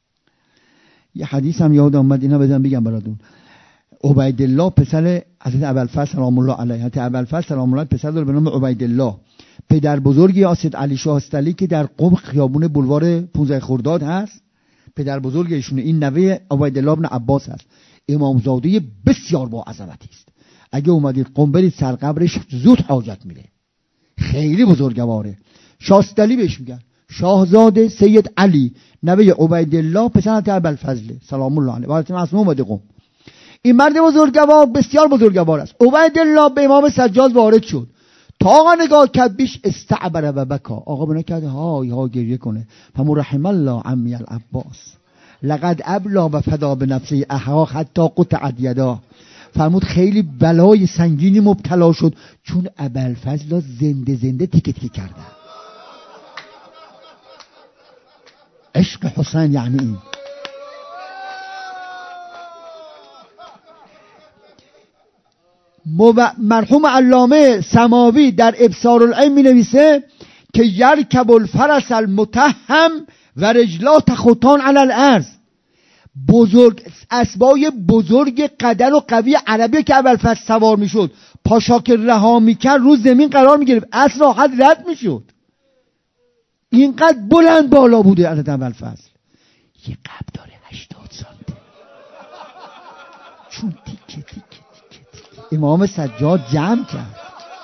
یه حدیث هم یاد آمد، اینا بگم براتون. عبیدالله پسر حضرت ابوالفضل سلام الله علیه، حضرت ابوالفضل سلام الله پسر داره به نام عبیدالله، پدر بزرگی اسید علی شاه استلی که در قم خیابون بولوار 15 خرداد هست، پدر بزرگ ایشونه. این نوه عبیدالله ابن عباس هست، امامزاده بسیار با عظمتی است. اگه اومدید قم برید سر قبرش زود حاجت میره، خیلی بزرگواره. شاه استلی بهش میگن. شاهزاده سید علی نوه عبیدالله پسر حضرت ابوالفضل سلام الله علیه، وارث معصوم اومده قم. این مرد بزرگوار بسیار بزرگوار است. عبیدالله به امام سجاد وارد شد، تا آقا نگاه کرد بیش استعبر و بکا، آقا بنا کرد های ها گریه کنه. فمو رحم الله عمی العباس لقد ابلا و فدا به نفسه احا حتی قطع یدا. فرمود خیلی بلای سنگینی مبتلا شد چون ابوالفضل زنده تیکه تیکه کردن. عشق حسین یعنی این. مرحوم علامه سماوی در ابصار العین می نویسه که یرکب الفرس المتهم و رجلا تخطان علی الارض. اسبای بزرگ قدر و قوی عربی که اول فصل سوار می شد، پاشا که رها می کرد رو زمین قرار می گرفت، اصل راحت رد می شد. اینقدر بلند بالا بوده عدد اول فصل. یه قد داره 80 سانته، چون تیکه امام سجاد جمع کرد.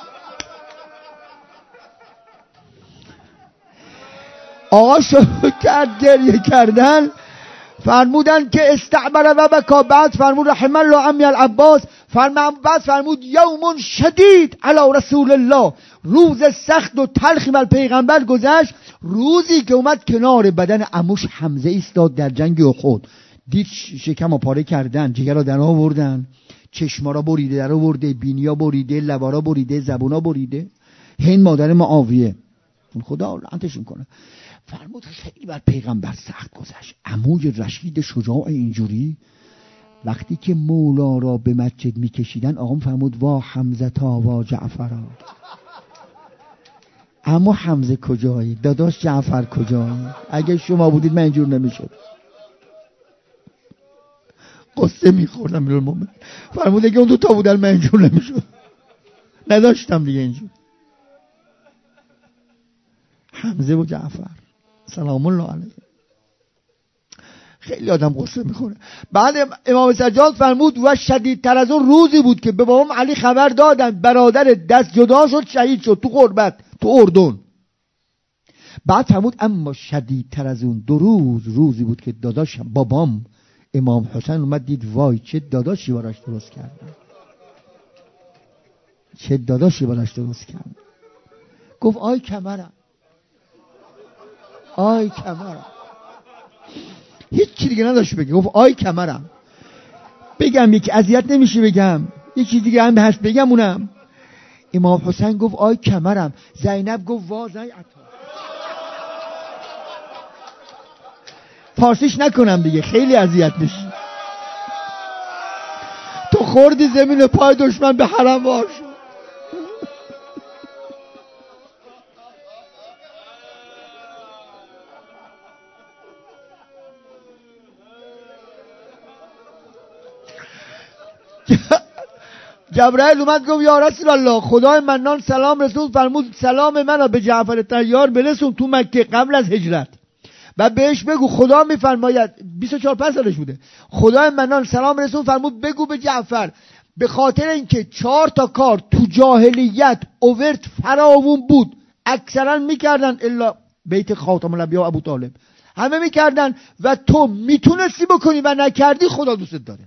آقا شروع کرد گریه کردن، فرمودن که استعمل و بکا. بعد فرمود رحم الله عمی العباس. بعد فرمود یوم شدید علی رسول الله، روز سخت و تلخی بر پیغمبر گذشت، روزی که اومد کنار بدن عموش حمزه ایستاد در جنگ احد. دید شکم پاره کردن، جگر را در آوردن، چشما را بریده در آورده، بینیا بریده، لبا را بریده، زبونا بریده. هند مادر معاویه خدا لعنتشون کنه، فرمود خیلی بر پیغمبر سخت گذشت. عموی رشید شجاع اینجوری وقتی که مولا را به مسجد میکشیدن، آقام فرمود وا حمزه تا وا جعفرا. اما حمزه کجایی؟ داداش جعفر کجایی؟ اگه شما بودید من اینجور نمیشد. قصه میخوردم امیرالمومنین. فرمود اگه اون دو تا بودن من اینجور نمیشد، نداشتم دیگه اینجور. حمزه و جعفر سلام الله علیه. خیلی آدم قصه میخوره. بعد امام سجاد فرمود و شدیدتر از اون روزی بود که به بابام علی خبر دادن برادر دست جدا شد، شهید شد تو غربت تو اردن. بعد فرمود اما شدیدتر از اون روزی بود که داداشم بابام امام حسین اومد دید وای چه داداشی براش درست کردن، چه داداشی براش درست کردن. گفت آی کمرم، آی کمرم. هیچ چی دیگه نداشت بگه، گفت آی کمرم. بگم یکی اذیت نمیشه، بگم یکی دیگه هم هست بگم اونم. امام حسین گفت آی کمرم. زینب گفت وا زیعتا. فارسیش نکنم دیگه خیلی اذیت میشه. تو خوردی زمین پای دشمن به حرم وار شد. جبرائیل اومد گفت یا رسول الله خدای منان سلام رسول، فرمود سلام منو به جعفر طیار برسون تو مکه قبل از هجرت و بهش بگو خدا میفرماید 24-5 سالش بوده، خدای منان سلام رسول فرمود بگو به جعفر به خاطر اینکه 4 تا کار تو جاهلیت اوورت فراوون بود، اکثرا میکردن الا بیت خاتم الانبیا و ابو طالب، همه میکردن و تو میتونستی بکنی و نکردی، خدا دوست داره.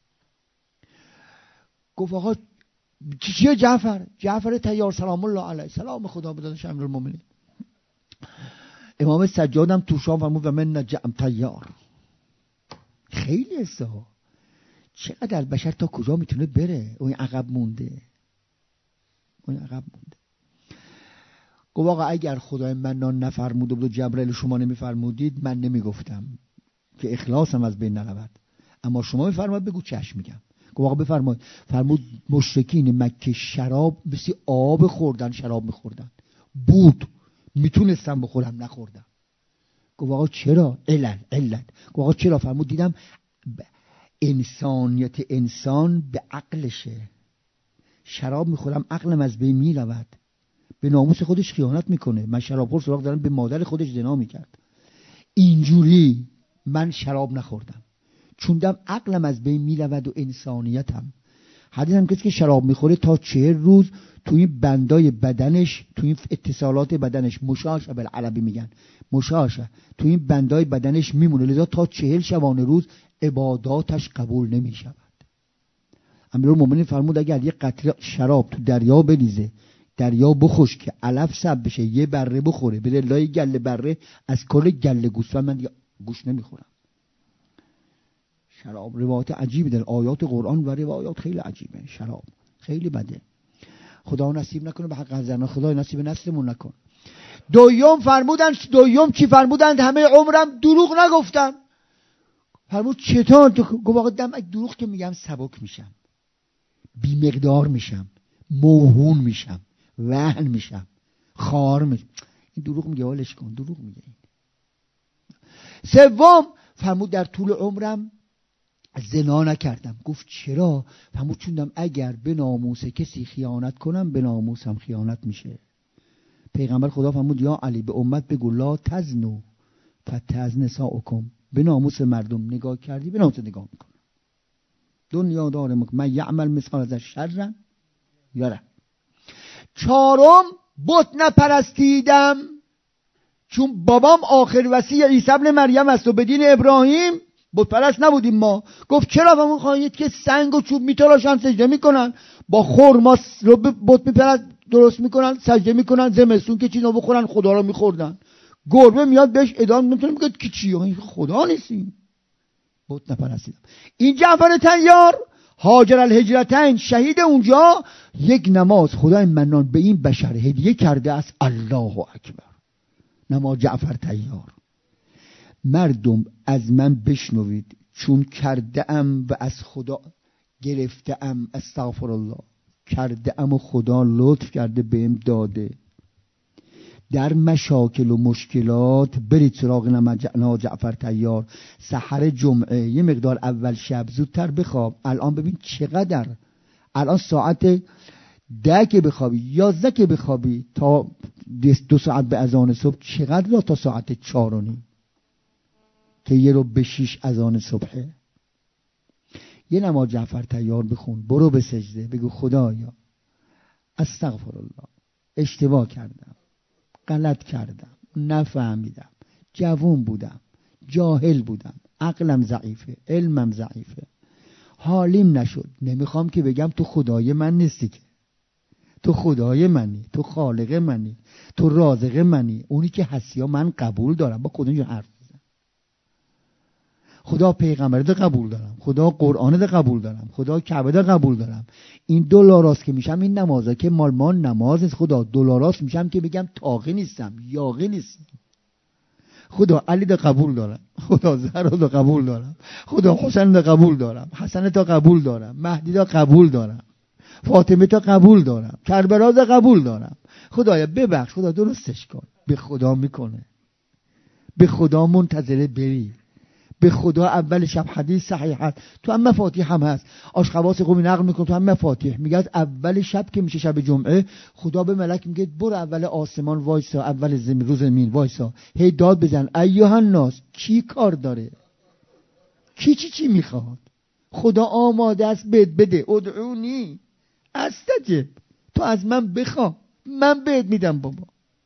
گفت آقا چیه جعفر طیار سلام الله علیه، سلام خدا به داداش امیرالمومنین. امام سجادم تو شام فرمود و من نجم طیار. خیلی اصلا چقدر بشر تا کجا میتونه بره، اون عقب مونده. گفت آقا اگر خدای منان نفرموده بود و جبرئیل شما نمیفرمودید من نمیگفتم که اخلاصم از بین نرود، اما شما میفرمایید بگو چشم میگم. گفت آقا بفرمایید. فرمود مشرکین مکه شراب بسی آب خوردن، شراب میخوردن بود، میتونستم بخورم نخوردم. گفت آقا چرا؟ علت. گفت آقا چرا؟ فرمود دیدم انسانیت انسان به عقلشه، شراب میخورم عقلم از بین میرود، به ناموس خودش خیانت میکنه. من شرابخور سراغ دارم به مادر خودش زنا میکرد، اینجوری من شراب نخوردم چون دم عقلم از بین میرود و انسانیتم. حدیث هم کسی که شراب میخوره تا 40 روز تو این بندای بدنش، تو این اتصالات بدنش، مشاشه بالعربی میگن، مشاشه تو این بندای بدنش میمونه، لذا تا 40 شبانه روز عباداتش قبول نمیشود. امیرالمومنین فرمود اگر یه قطره شراب تو دریا بریزه، دریا بخوش که علف سب بشه، یه بره بخوره بره لای گله بره، از کل گله گوسفند من دیگه گوش نمیخورم. شراب روایت عجیبی در آیات قرآن و روایات خیلی عجیبه، شراب خیلی بده. خدا نصیب نکنه به حق حضرنا، خدا نصیب نسلمون نکن. دوم چی فرمودند؟ همه عمرم دروغ نگفتم. فرمود چطور؟ گفت آقا دم دروغ که میگم سبک میشم، بی مقدار میشم، موهون میشم، وهن میشم، خار میشم. این دروغ میگه، حالش کن، دروغ میگه. این سوم فرمود در طول عمرم زنا نکردم. گفت چرا؟ فرمود چوندم اگر به ناموس کسی خیانت کنم به ناموسم خیانت میشه. پیغمبر خدا فرمود یا علی به امت بگو لا تزنو فتزن نساؤکم، به ناموس مردم نگاه کردی به ناموس نگاه میکنم. دنیا دارم من یعمل مثقال ذره شر یره. چهارم بت نپرستیدم، چون بابام آخر وصی عیسی ابن مریم است و به دین ابراهیم بت پرست نبودیم ما. گفت چرا؟ همون خواهید که سنگ و چوب میتراشن سجده میکنن، با خرما رو بت میپرست درست میکنن سجده میکنن، زمستون که چیزا بخورن خدا رو میخوردن، گربه میاد بهش ادام میتونه میگه کی چی خدا نیستیم. بت نپرستیدم. این جعفر طیار هاجر الهجرتین شهید اونجا یک نماز خدای منان به این بشر هدیه کرده است. الله اکبر. نماز جعفر طیار. مردم از من بشنوید، چون کرده ام و از خدا گرفته ام، استغفر الله، کرده ام و خدا لطف کرده بهم داده. در مشاکل و مشکلات برید سراغ نماز جعفر طیار. سحر جمعه یه مقدار اول شب زودتر بخواب. الان ببین چقدر، الان ساعت 10 که بخوابی 11 که بخوابی تا 2 ساعت به اذان صبح چقدر را تا ساعت 4:30 که 1:06 اذان صبحه. یه نماز جعفر طیار بخون، برو به سجده بگو خدایا استغفر الله، اشتباه کردم، غلط کردم، نفهمیدم، جوان بودم، جاهل بودم، عقلم ضعیفه، علمم ضعیفه، حالیم نشد. نمیخوام که بگم تو خدای من نیستی، که تو خدای منی، تو خالق منی، تو رازق منی، اونی که هستی. من قبول دارم، با خدا حرف بزن. خدا پیغمبرت قبول دارم، خدا قرآنت قبول دارم، خدا کعبه قبول دارم. این دلاراست که میشم این نمازا که مال ما نماز است. خدا دلاراست میشم که بگم طاغی نیستم، یاغی نیستم. خدا علی دا قبول دارم، خدا زهرا دا قبول دارم، خدا حسین دا قبول دارم، حسن دا قبول دارم، مهدی دا قبول دارم، فاطمه تا قبول دا کربلا دا قبول دارم. خدایا ببخش، خدا درستش کن. به خدا میکنه، به خدا منتظره بری، به خدا اول شب حدیث صحیح هست، تو هم مفاتیح هم هست، آشخواص قومی نقل میکنه، تو هم مفاتیح میگه از اول شب که میشه شب جمعه خدا به ملک میگه برو اول آسمان وایسا، اول روز زمین وایسا، هی داد بزن ایها الناس، کی کار داره، کی چی میخواد، خدا آماده است بده. ادعونی استجب، تو از من بخوا من بهت میدم. بابا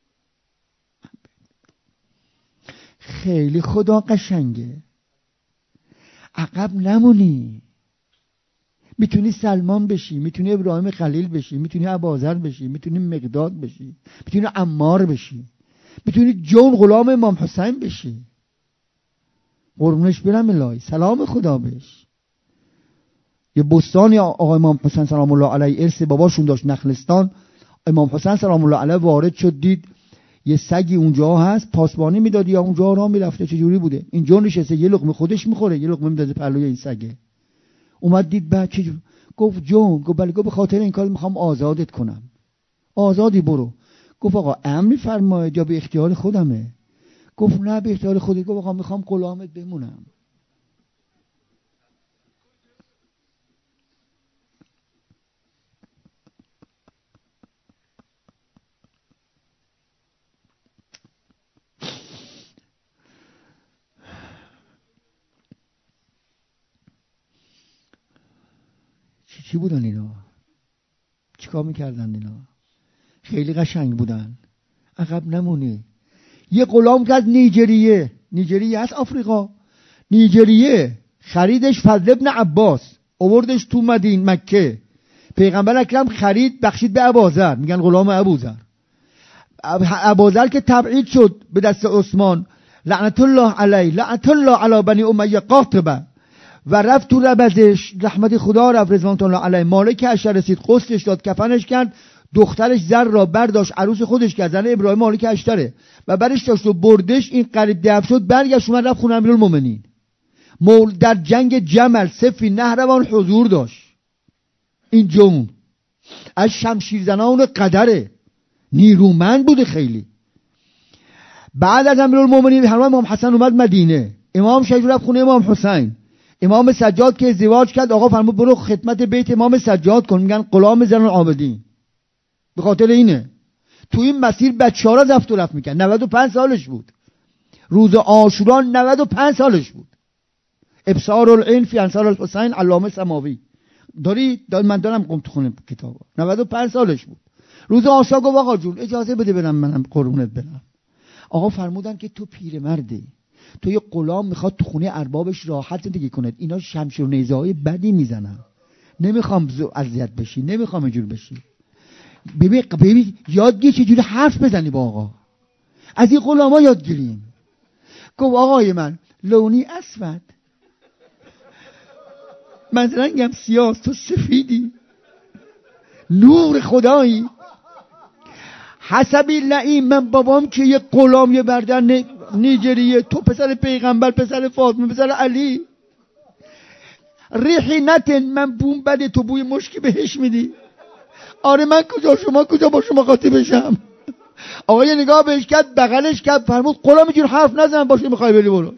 خیلی خدا قشنگه، عقب نمونی. میتونی سلمان بشی، میتونی ابراهیم خلیل بشی، میتونی ابوذر بشی، میتونی مقداد بشی، میتونی عمار بشی، میتونی جون غلام امام حسین بشی. قربونش برم الهی، سلام خدا بهش. یه بستانی آقای امام حسین سلام الله علیه ارث باباشون داشت، نخلستان. امام حسین سلام الله علیه وارد شد، دید یه سگی اونجا هست، پاسبانی میداد یا اونجا راه میرفته، چجوری بوده این جون نشسته، یه لقمه خودش میخوره، یه لقمه میندازه پهلوی این سگه. اومد دید بچه چجوری، گفت جون، گفت بله، گفت به خاطر این کار میخوام آزادت کنم. آزادی برو. گفت آقا امر میفرمایید یا به اختیار خودمه؟ گفت نه به اختیار خودت. گفت آقا میخوام غلامت بمونم. چی بودن اینا؟ چیکار میکردن اینا؟ خیلی قشنگ بودن. عقب نمونی. یه غلام که از نیجریه هست، آفریقا، نیجریه، خریدش فضل ابن عباس، آوردش تو مکه. پیغمبر اکرم خرید بخشید به ابوذر، میگن غلام ابوذر. ابوذر که تبعید شد به دست عثمان، لعنت الله علیه، لعنت الله علی بنی امیه قاطبه، و رفت تو ربزش، رحمت خدا رفت رضوان الله علیه. مالک اشتر رسید، غسلش داد، کفنش کرد، دخترش زر را برداشت عروس خودش کرد، زن ابراهیم مالک اشتره، و برش داشت و بردش. این قریب دفع شد، برگشت اومد رفت خونه امیرالمومنین. در جنگ جمل، صفین، نهروان حضور داشت. این جون از شمشیرزنان قدره، نیرومند بوده خیلی. بعد از امیرالمومنین امام حسن اومد مدینه، امام شریف رفت خونه امام حسین. امام سجاد که ازدواج کرد آقا فرمود برو خدمت بیت امام سجاد کن، میگن غلام زن العابدین. به خاطر اینه تو این مسیر بچه‌ها را رفت و رفت میکرد. 95 سالش بود، روز عاشورا 95 سالش بود. ابصار العین فی انصار الحسین علامه سماوی من دارم قم تو خونه کتابا. 95 سالش بود. روز عاشورا گفت آقا جون اجازه بده برم منم قربونت برم. آقا فرمودن که تو پیرمردی، تو یه غلام میخواد تو خونه اربابش راحت زندگی کنه، اینا شمشیر و نیزه‌های بدی میزنن، نمیخوام اذیت بشی، نمیخوام اینجور بشی. ببین یادگیر چجوری حرف بزنی با آقا، از این غلاما یاد گیریم. گفت آقای من لونی اسود، من رنگم سیاه، تو سفیدی، نور خدایی. حسبی لعیم، من بابام که یه غلام یه بردن نیجریه، تو پسر پیغمبر، پسر فاطمه، پسر علی. ریحی نتن، من بوم بده تو بوی مشکی بهش میدی. آره من کجا شما کجا با شما قاطی بشم. آقا یه نگاه بهش کرد، بغلش کرد، فرمود غلام اینجور حرف نزن، باشه میخوای بری برو.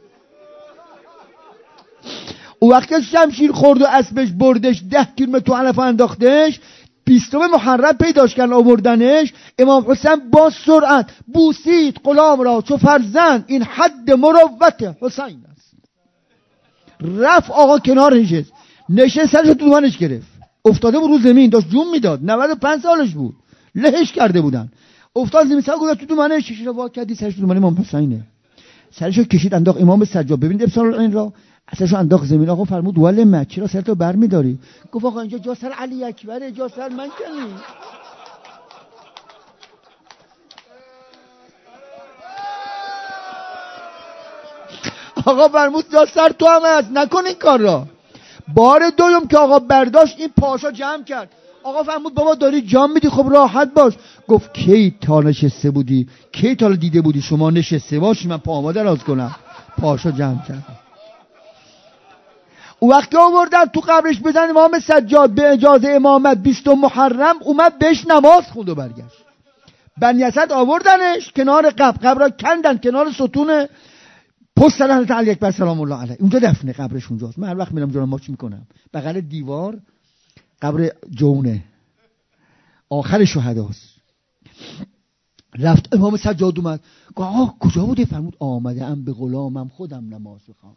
او وقت شمشیر خورد و اسبش بردش 10 کیلومتر تو علف انداختش، 20 محرم پیداش کردن آوردنش. امام حسین با سرعت بوسید غلام را چو فرزند، این حد مروت حسین است. رفت آقا کنار نشست سرش تو دومنش گرفت، افتاده بود رو زمین، داشت جون میداد، 95 سالش بود، لهش کرده بودن. افتاد زمین، سر گذاشت تو دومنش، شیشه رو وا کردی سرش تو دومن امام حسینه. سرشو کشید انداخت امام سجاد، ببینید ابصار این را سرشو انداخت زمین. آقا فرمود ولما چرا سرتو برمیداری؟ گفت آقا اینجا جا سر علی اکبره، جا سر من کنی. آقا فرمود جا سر تو هم هست، نکن این کار را. بار دوم که آقا برداشت، این پاشا جمع کرد. آقا فرمود بابا داری جام میدی، خب راحت باش. گفت کی تا نشسته بودی، کی تا دیده بودی شما نشسته باشی من پا آماده راز کنم. پاشا جمع کرد. او وقتی آوردن تو قبرش بزن امام سجاد به اجازه امامت 20 محرم اومد بهش نماز خوند و برگشت. بنی اسد آوردنش کنار قبر را کندن کنار ستون پشت سر حضرت علی اکبر سلام الله علیه. اونجا دفنه، قبرش اونجاست. من هر وقت میرم جلو ماچ میکنم، بغل دیوار قبر جونه آخر شهداست. رفت امام سجاد اومد، گفت آقا کجا بودی؟ فرمود آمده ام به غلامم خودم نماز بخوانم.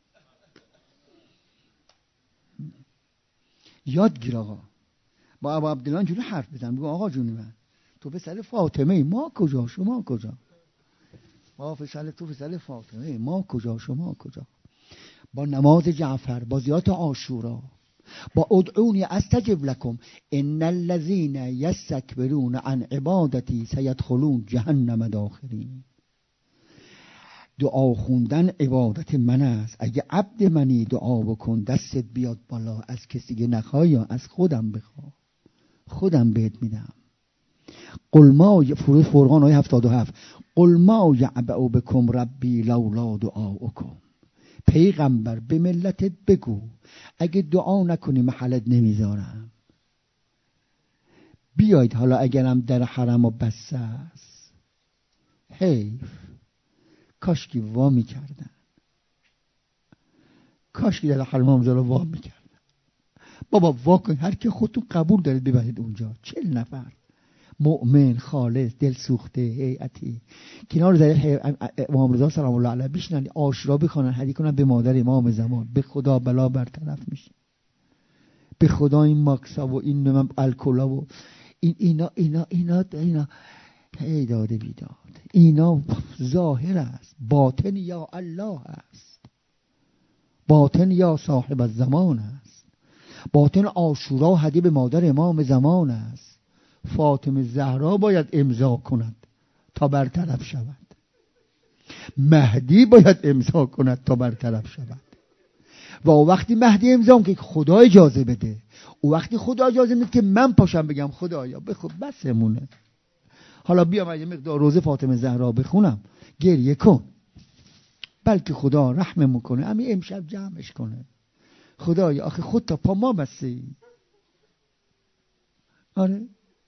یادگیر آقا، با ابو عبدالله اینجوری حرف بزن، بگو آقا جونی من تو پسر فاطمه ای، ما کجا شما کجا؟ تو پسر فاطمه ای، ما کجا شما کجا؟ با نماز جعفر، با زیارت عاشورا، با ادعونی استجب لکم ان الذین یستکبرون عن عبادتی سیدخلون جهنم داخرین. دعا خوندن عبادت من است. اگه عبد منی دعا بکن، دستت بیاد بالا، از کسی که نخوای یا از خودم بخوا، خودم بهت میدم. قل ما فرقان آیه 77 قل ما یعبأ بکم ربی لولا دعاؤکم. پیغمبر به ملتت بگو اگه دعا نکنی محلت نمیذارم. بیاید حالا اگرم در حرم و بسته است، حیف، کاشکی وا میکردن، کاشکی در حرم همزا وا میکردن. بابا وا کن، هر که خودتون قبول دارید ببرید اونجا. 40 نفر مؤمن خالص دل سوخته هیئتی کنار زره امام رضا سلام الله علیه بشنن عاشورا بخونن، هدیه کنن به مادر امام زمان. به خدا بلا برطرف میشه، به خدا این ماکسا و این نمم الکلا و اینا هی داده بیداد، اینا ظاهر است، باطن یا الله است، باطن یا صاحب الزمان است. باطن عاشورا هدیه به مادر امام زمان است. فاطمه زهرا باید امضا کند تا برطرف شود، مهدی باید امضا کند تا برطرف شود. و وقتی مهدی امضا که خدا اجازه بده، او وقتی خدا اجازه میده که من پاشم بگم خدایا بخود بسمونه، حالا بیام یه مقدار روزه فاطمه زهرا بخونم، گریه کن، بلکه خدا رحم میکنه، همین امشب جمعش کنه. خدایا آخه خود تا پا ما بستی، آره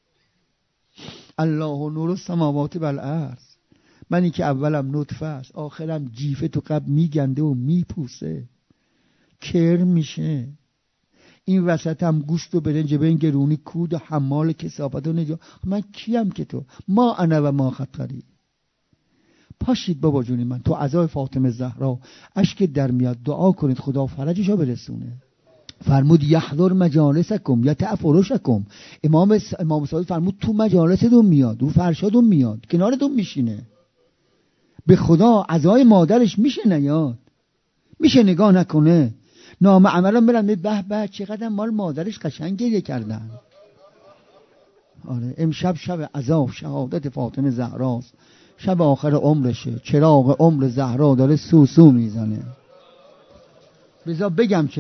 الله نور السماوات و الارض، منی که اولم نطفه است آخرم جیفه تو قبل میگنده و میپوسه کرم میشه، این وسط هم گوشت و برنج بین گرونی کود و حمال کثافت و نجا. من کیم که تو؟ ما انا و ما خطری. پاشید بابا جونی من تو عزای فاطمه زهرا اشک در میاد، دعا کنید خدا فرجشو برسونه. فرمود یحضر مجالسکم یتعفرشکم، امام صادق فرمود تو مجالستون میاد، رو فرشاتون میاد، کنارتون میشینه. به خدا عزای مادرش میشه نیاد؟ میشه نگاه نکنه؟ نامه عملا برن به به چقدر مال مادرش قشنگ گریه کردن. آره امشب شب عزا شهادت فاطمه زهراست، شب آخر عمرشه، چراغ عمر زهرا داره سوسو میزنه. بذار بگم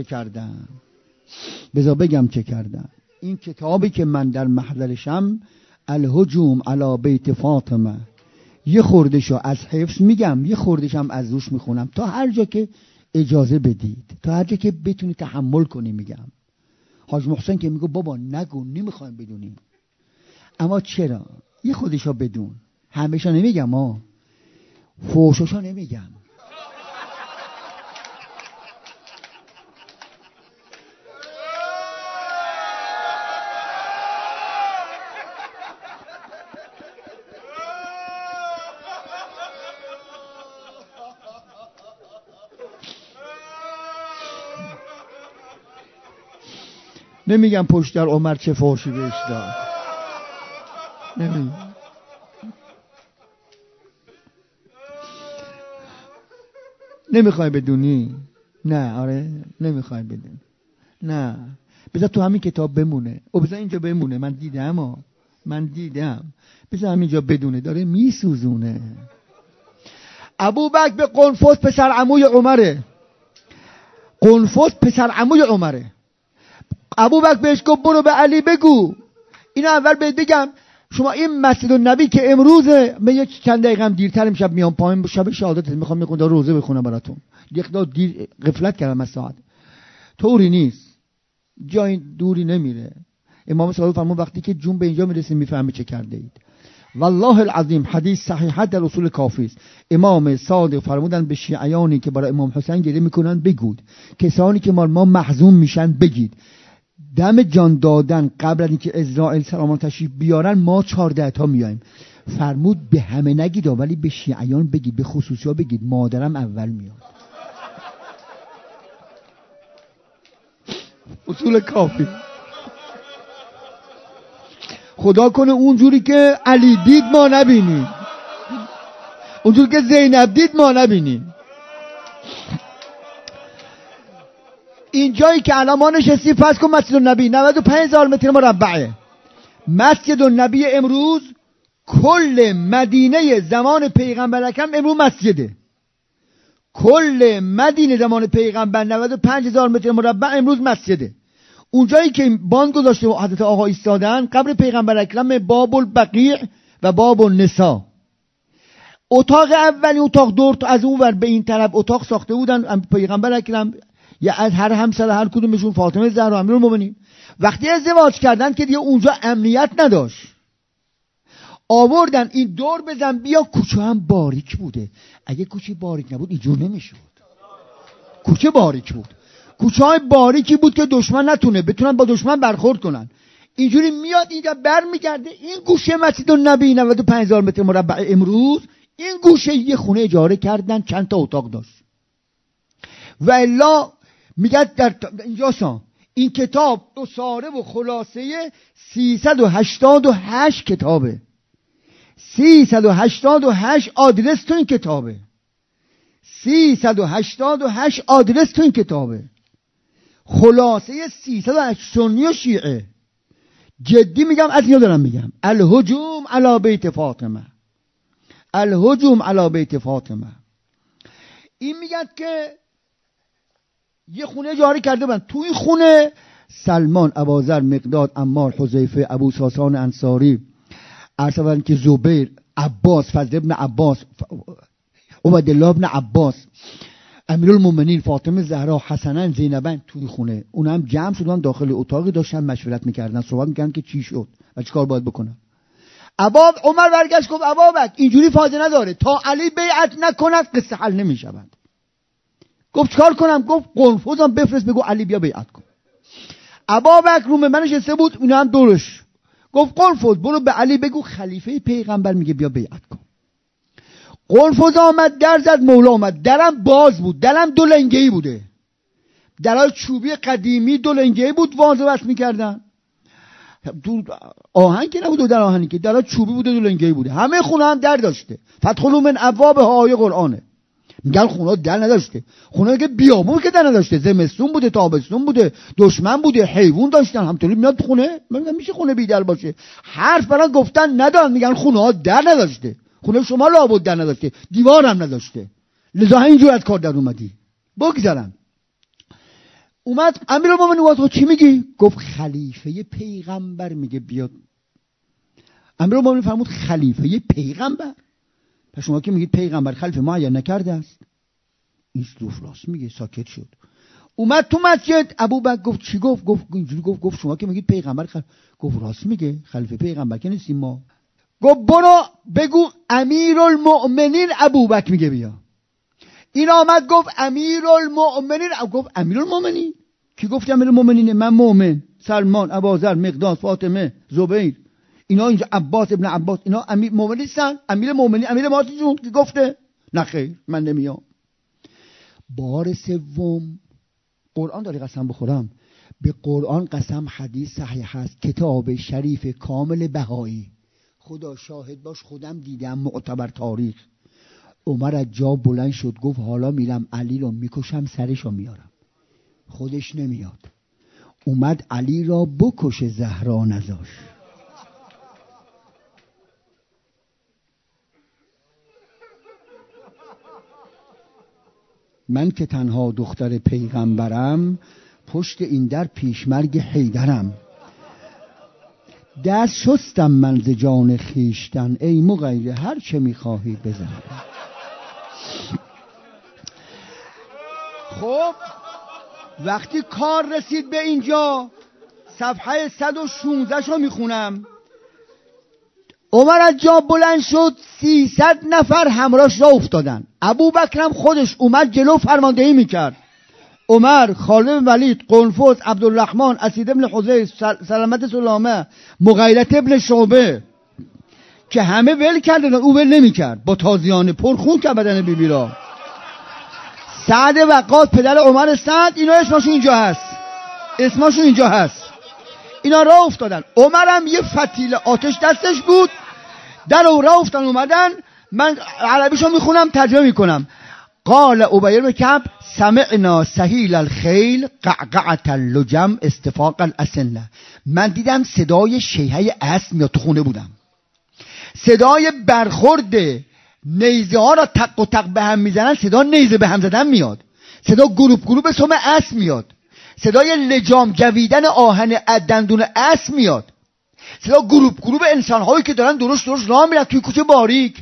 چه کردن. این کتابی که من در محضرشم الهجوم علی بیت فاطمه، یه خوردشو از حفظ میگم، یه خوردشم از روش میخونم تا هر جا که اجازه بدید، تا هر جا که بتونی تحمل کنی میگم. حاج محسن که میگه بابا نگو نمیخوایم بدونیم، اما چرا یه خودشو بدون. همه‌شو نمیگم ها، فوششو نمیگم. نمیگم پشت در عمر چه فحشی بهش داد، نمیخوای بدونی؟ نه آره نمیخوای بدونی، نه بذار تو همین کتاب بمونه و بذار اینجا بمونه. من دیدم بذار همینجا بدونه داره میسوزونه. ابوبکر به قنفذ پسر عموی عمره، ابوبکر بهش گفت برو به علی بگو. اینا اول بهت بگم شما این مسجد النبی که امروزه، من یک چند دقیقه هم دیرتر امشب میام پایین، شب شهادت میخوام میخونم روزه بخونم براتون، دیگه دیر غفلت کردم از ساعت. طوری نیست، جای دوری نمیره. امام صادق فرمود وقتی که جون به اینجا میرسه میفهمی چه کرده اید. والله العظیم حدیث صحیح در اصول کافی است. امام صادق فرمودن به شیعیانی که برای امام حسین گریه میکنن بگید، کسانی که ما محزون میشن بگید دم جان دادن قبل از اینکه اسرائیل سلامان تشریف بیارن ما 14 تا میایم. فرمود به همه نگید ولی به شیعیان بگید، به خصوصا بگید مادرم اول میاد. اصول کافی. خدا کنه اونجوری که علی دید ما نبینیم، اونجوری که زینب دید ما نبینیم. اینجایی که الان ما نشستیم فرض کن مسجد النبی 95,000 متر مربعه. مسجد النبی امروز کل مدینه زمان پیغمبر اکرم امروز مسجده. کل مدینه زمان پیغمبر 95,000 متر مربع امروز مسجده. اونجایی که بانگ گذاشته و حضرت آقا ایستادن قبر پیغمبر اکرم باب البقیع و باب النساء. اتاق اولی اتاق دور از اون ور به این طرف اتاق ساخته بودن پیغمبر اکرم یا از هر همسر هر کدومشون، فاطمه زهرا امیرالمومنین. وقتی ازدواج کردن که دیگه اونجا امنیت نداشت، آوردن این دور بزن بیا. کوچه هم باریک بوده، اگه کوچه باریک نبود اینجور نمیشد. کوچه باریک بود، کوچه های باریکی بود که دشمن بتونن با دشمن برخورد کنن. اینجوری میاد اینجا برمیگرده. این گوشه مسجد النبی 95,000 متر مربع امروز، این گوشه یه خونه اجاره کردن چند تا اتاق داشت. و الا میگه در اینجا این کتاب اصاره و خلاصه 388 کتابه. 388 آدرس تو این کتابه. 388 آدرس تو این کتابه. خلاصه 308 سنی و شیعه. جدی میگم، از اینو دارم میگم. الهجوم علی بیت فاطمه، الهجوم علی بیت فاطمه. این میگه که یه خونه اجاره کرده بودن، تو این خونه سلمان، ابوذر، مقداد، عمار، حذیفه، ابو ساسان انصاری، ارسلان که زبیر، عباس، فضل ابن عباس، عبدالله ابن عباس، امیرالمومنین فاطمه زهرا، حسنن، زینبن توی خونه، اونها هم جمع شدن داخل اتاقی داشتن مشورت میکردن، صحبت میکردن که چی شد و چی کار باید بکنن. عمر برگشت گفت ابابک اینجوری فایده نداره، تا علی بیعت نکند قصه حل نمیشود. گفت چیکار کنم؟ گفت قنفذم بفرست بگو علی بیا بیعت کن. ابابک رو منش نشسته بود، اینا هم دورش. گفت قنفذ برو به علی بگو خلیفه پیغمبر میگه بیا بیعت کن. قنفذ آمد، در زد، مولا آمد. درم باز بود، درم دو لنگه‌ای بوده، درای چوبی قدیمی دو لنگه‌ای بود، واز بس میکردن. تو آهن که نبود، در آهنی که درای چوبی بوده، دو لنگه‌ای بوده. همه خونه هم در داشته. فدخلوا من ابوابها آیه قرآنه. میگن خونه در نداشته، خونه که بیابون که در نداشته، زمستون بوده، تابستون بوده، دشمن بوده، حیوان داشتن، همطوری میاد خونه. میگن میشه خونه بی در باشه؟ حرف برای گفتن ندارن، میگن خونه ها در نداشته. خونه شما لابد در نداشته، دیوار هم نداشته، لذا اینجور از کار در اومدی. بگذارم اومد امیرالمومنین واسه چی میگی؟ گفت خلیفه پیغمبر میگه بیاد. امیرالمومنین فرمود خلیفه پیغمبر؟ پس شما که میگید پیغمبر خلیفه معین نکرده است. این راست میگه. ساکت شد. اومد تو مسجد، ابوبکر گفت چی گفت؟ گفت اینجوری گفت شما که میگید پیغمبر گفت راست میگه، خلیفه پیغمبر که نیستیم ما. گفت برو بگو امیرالمؤمنین ابوبکر میگه بیا. این آمد گفت امیرالمؤمنین. گفت امیرالمؤمنین کی؟ گفت امیرالمؤمنین من مؤمن، سلمان، ابوذر، مقداد، فاطمه، زبیر، اینا اینجا عباس ابن عباس، اینا امیر مومنین هستن. امیر مومنین امیر ما جون کی گفته؟ نه خیر من نمیام. بار سوم قرآن داری قسم بخورم، به قرآن قسم، حدیث صحیح هست، کتاب شریف کامل بهایی، خدا شاهد باش خودم دیدم، معتبر تاریخ. عمر از جا بلند شد گفت حالا میرم علی رو میکشم سرشو میارم. خودش نمیاد، اومد علی را بکشه، زهرا نذاش. من که تنها دختر پیغمبرم، پشت این در پیشمرگ حیدرم. دست شستم من ز جان خیشتن، ای مغیره هر چه میخواهی بزن. خب وقتی کار رسید به اینجا، صفحه 116 شو میخونم. عمر از جا بلند شد، 300 نفر همراهش را افتادن. ابوبکرم خودش اومد جلو فرماندهی میکرد. عمر، خالد بن ولید، قنفذ، عبدالرحمن، اسید ابن حذیر، سلمت سلامه، مغیرت ابن شعبه که همه ول کردن، او ول نمیکرد، با تازیانه پرخون که بدن بیبی را. سعد وقاص پدر عمر سعد، اینا اسمشون اینجا هست. اینا راه افتادن. عمرم یه فتیل آتش دستش بود، در او راه افتادن اومدن. من عربیشو میخونم ترجمه میکنم. قال ابی بن کعب سمعنا سهیل الخیل قعقعة اللجم استفاق الاسنه. من دیدم صدای شیهه اسب میاد، تو خونه بودم، صدای برخورد نیزه ها را تق و تق به هم میزنن، صدا نیزه به هم زدن میاد، صدا گروپ سم اسب میاد، صدای لجام جویدن آهن دندون اسب میاد، صدا گروپ انسان هایی که دارن درست راه میرن توی کوچه باریک.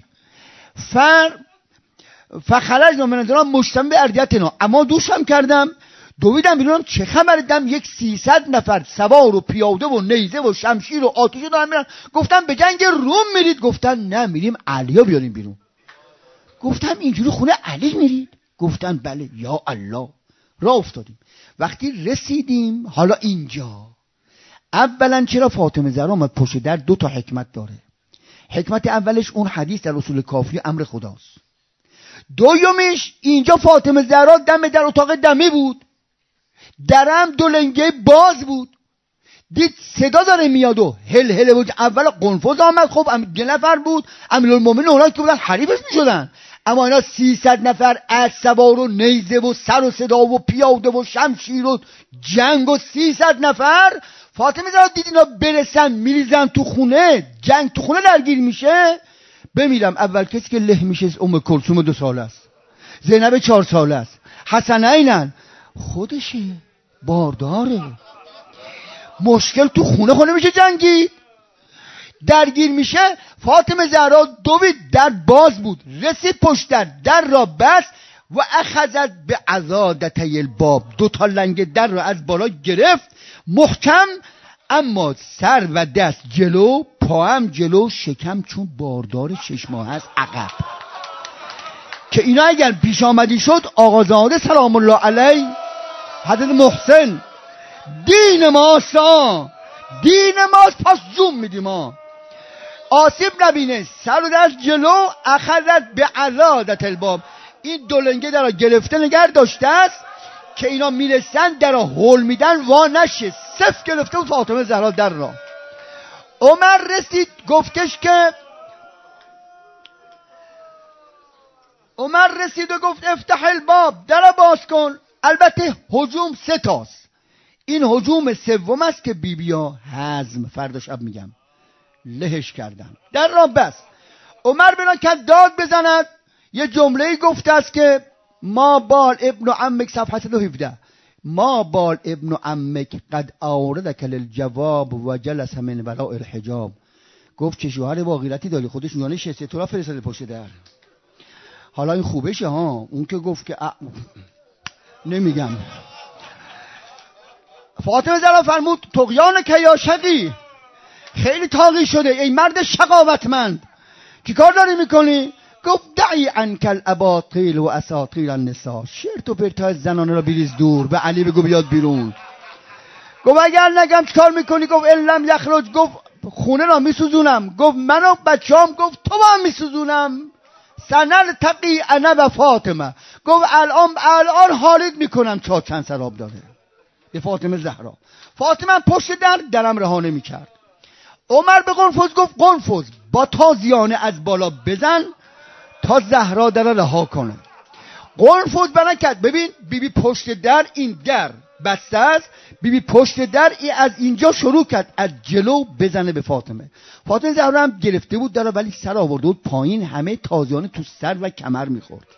فخرجنا من الدار مجتمع باردیتنا. اما دوشم کردم، دویدم بیرونم چه خبره، دیدم یک 300 نفر سوار و پیاده و نیزه و شمشیر و آتش دارن میرن. گفتم به جنگ روم میرید؟ گفتن نه میریم علیو بیاریم بیرون. گفتم اینجوری خونه علی میرید؟ گفتن بله. یا الله. راه افتادیم. وقتی رسیدیم حالا اینجا، اولا چرا فاطمه زهرا اومد پشت در؟ 2 تا حکمت داره. حکمت اولش اون حدیث در اصول کافی امر خداست. دومیش اینجا فاطمه زهرا دم در اتاق دمی بود، درم 2 لنگه باز بود، دید صدا داره میاد و هل بود. اول قنفذ آمد، خب 2 نفر بود، امیرالمومنین اونایی که بودن حریفش میشدن، اما اینا 300 نفر از سوار و نیزه و سر و صدا و پیاده و شمشیر و جنگ و 300 نفر. فاطمه زهرا دید اینا برسن میریزن تو خونه، جنگ تو خونه درگیر میشه. بمیرم اول کسی که له میشه ام کلثوم 2 ساله است، زینب 4 ساله است، حسنینن خودشه، بارداره. مشکل تو خونه میشه جنگی درگیر میشه. فاطمه زهرا دوید، در باز بود، رسید پشت در را بس. و اخذت به عضادته الباب، 2 تا لنگ در رو از بالا گرفت محکم، اما سر و دست جلو، پا هم جلو، شکم چون باردار 6 ماه هست عقب. که اینا اگر پیش آمدی شد آقازاده سلام الله علیه حضرت محسن دین ماست، دین ماست، پس جون میدیم ما، آسیب نبینه. سر و دست جلو، اخذت به عضادت الباب، این 2 لنگه در را گرفته نگر داشته است که اینا میرسن در را هول میدن وا نشه. صف گرفته بود فاطمه زهرا در را. عمر رسید گفتش که و گفت افتح الباب، در باز کن. البته هجوم 3 تاست، این هجوم 3م است که بیبیا هضم، فردا شب میگم لهش کردن، در را بس. عمر بنا که داد بزند، یه جمله گفته است که ما بال ابن عمک، صفحه 117، ما بال ابن عمک قد آوردک للجواب و جلس من وراء الحجاب. گفت چه شوهر با غیرتی داری، خودش میانه شسته تو را فرستاده پشت در. حالا این خوبشه ها، اون که گفت که نمیگم. فاطمه زهرا فرمود طغیان که یا شقی، خیلی تاقی شده ای مرد شقاوتمند، چی کار داری میکنی؟ گفت دعی عنک الاباطیل و اساطیر النساء، شرط و پرتای زنانه را بریز دور، به علی بگو بیاد بیرون. گفت اگر نگم چی کار میکنی؟ گفت علم یخرج، گفت خونه را میسوزونم. گفت من و بچه‌ام، گفت تو با هم میسوزونم. سنل تقی انا و فاطمه، گفت الان حالت میکنم چند سراب داره. به فاطمه زهرا، فاطمه پشت درم رها نمیکرد. عمر به قنفذ گفت قنفذ با تازیانه از بالا بزن تا زهرا در رها کنه. قنفذ بنا کرد. ببین بیبی پشت در، این در بسته است، بیبی پشت در از اینجا شروع کرد از جلو بزنه به فاطمه. فاطمه زهرا هم گرفته بود در، ولی سر آورده بود پایین، همه تازیانه تو سر و کمر میخورد.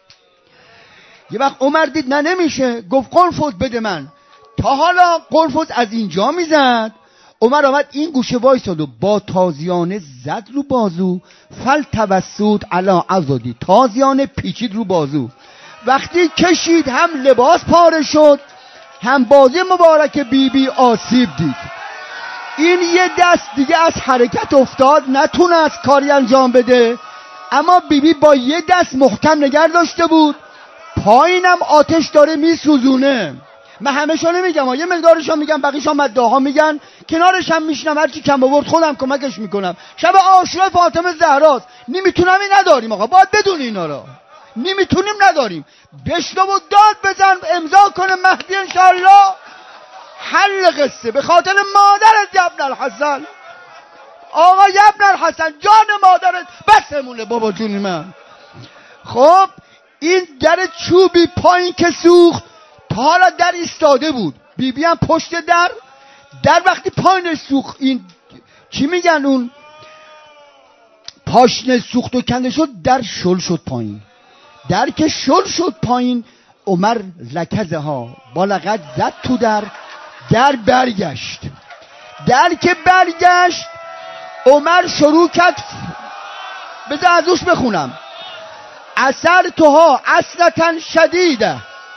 یه وقت عمر دید نه نمیشه، گفت قنفذ بده من. تا حالا قنفذ از اینجا میزد، عمر آمد این گوشه وایساد و با تازیانه زد رو بازو، فل توسط علی عضدی، تازیانه پیچید رو بازو. وقتی کشید هم لباس پاره شد، هم بازی مبارک بیبی آسیب دید. این یه دست دیگه از حرکت افتاد، نتونه از کاری انجام بده، اما بیبی با یه دست محکم نگر داشته بود. پایینم آتش داره میسوزونه. من همه‌شو نمیگم، یه مقدارشو میگم، بقیه‌شو مداها میگن، کنارش هم میشنم، هرچی کم آورد خودم کمکش میکنم. شب عاشورای فاطمه زهراست، نمیتونم این نداریم آقا، باید بدون اینا رو، نمیتونیم نداریم. بشنو و داد بزن، امضا کنه مهدی انشالله، حل قصه. به خاطر مادرت ابن الحسن، آقا ابن الحسن جان مادرت بسمونه بابا جونی من. خب این در چوبی پایین که سوخت، تا حالا در ایستاده بود، بیبی هم پشت در وقتی پایینش سوخت، این چی میگن اون پاشنه سوخت و کنده شد، در شل شد پایین. در که شل شد پایین، عمر لکزه ها با لغت زد تو در برگشت. در که برگشت، عمر شروع کرد، بذار از اوش بخونم، اثر توها اصلتن شدیده.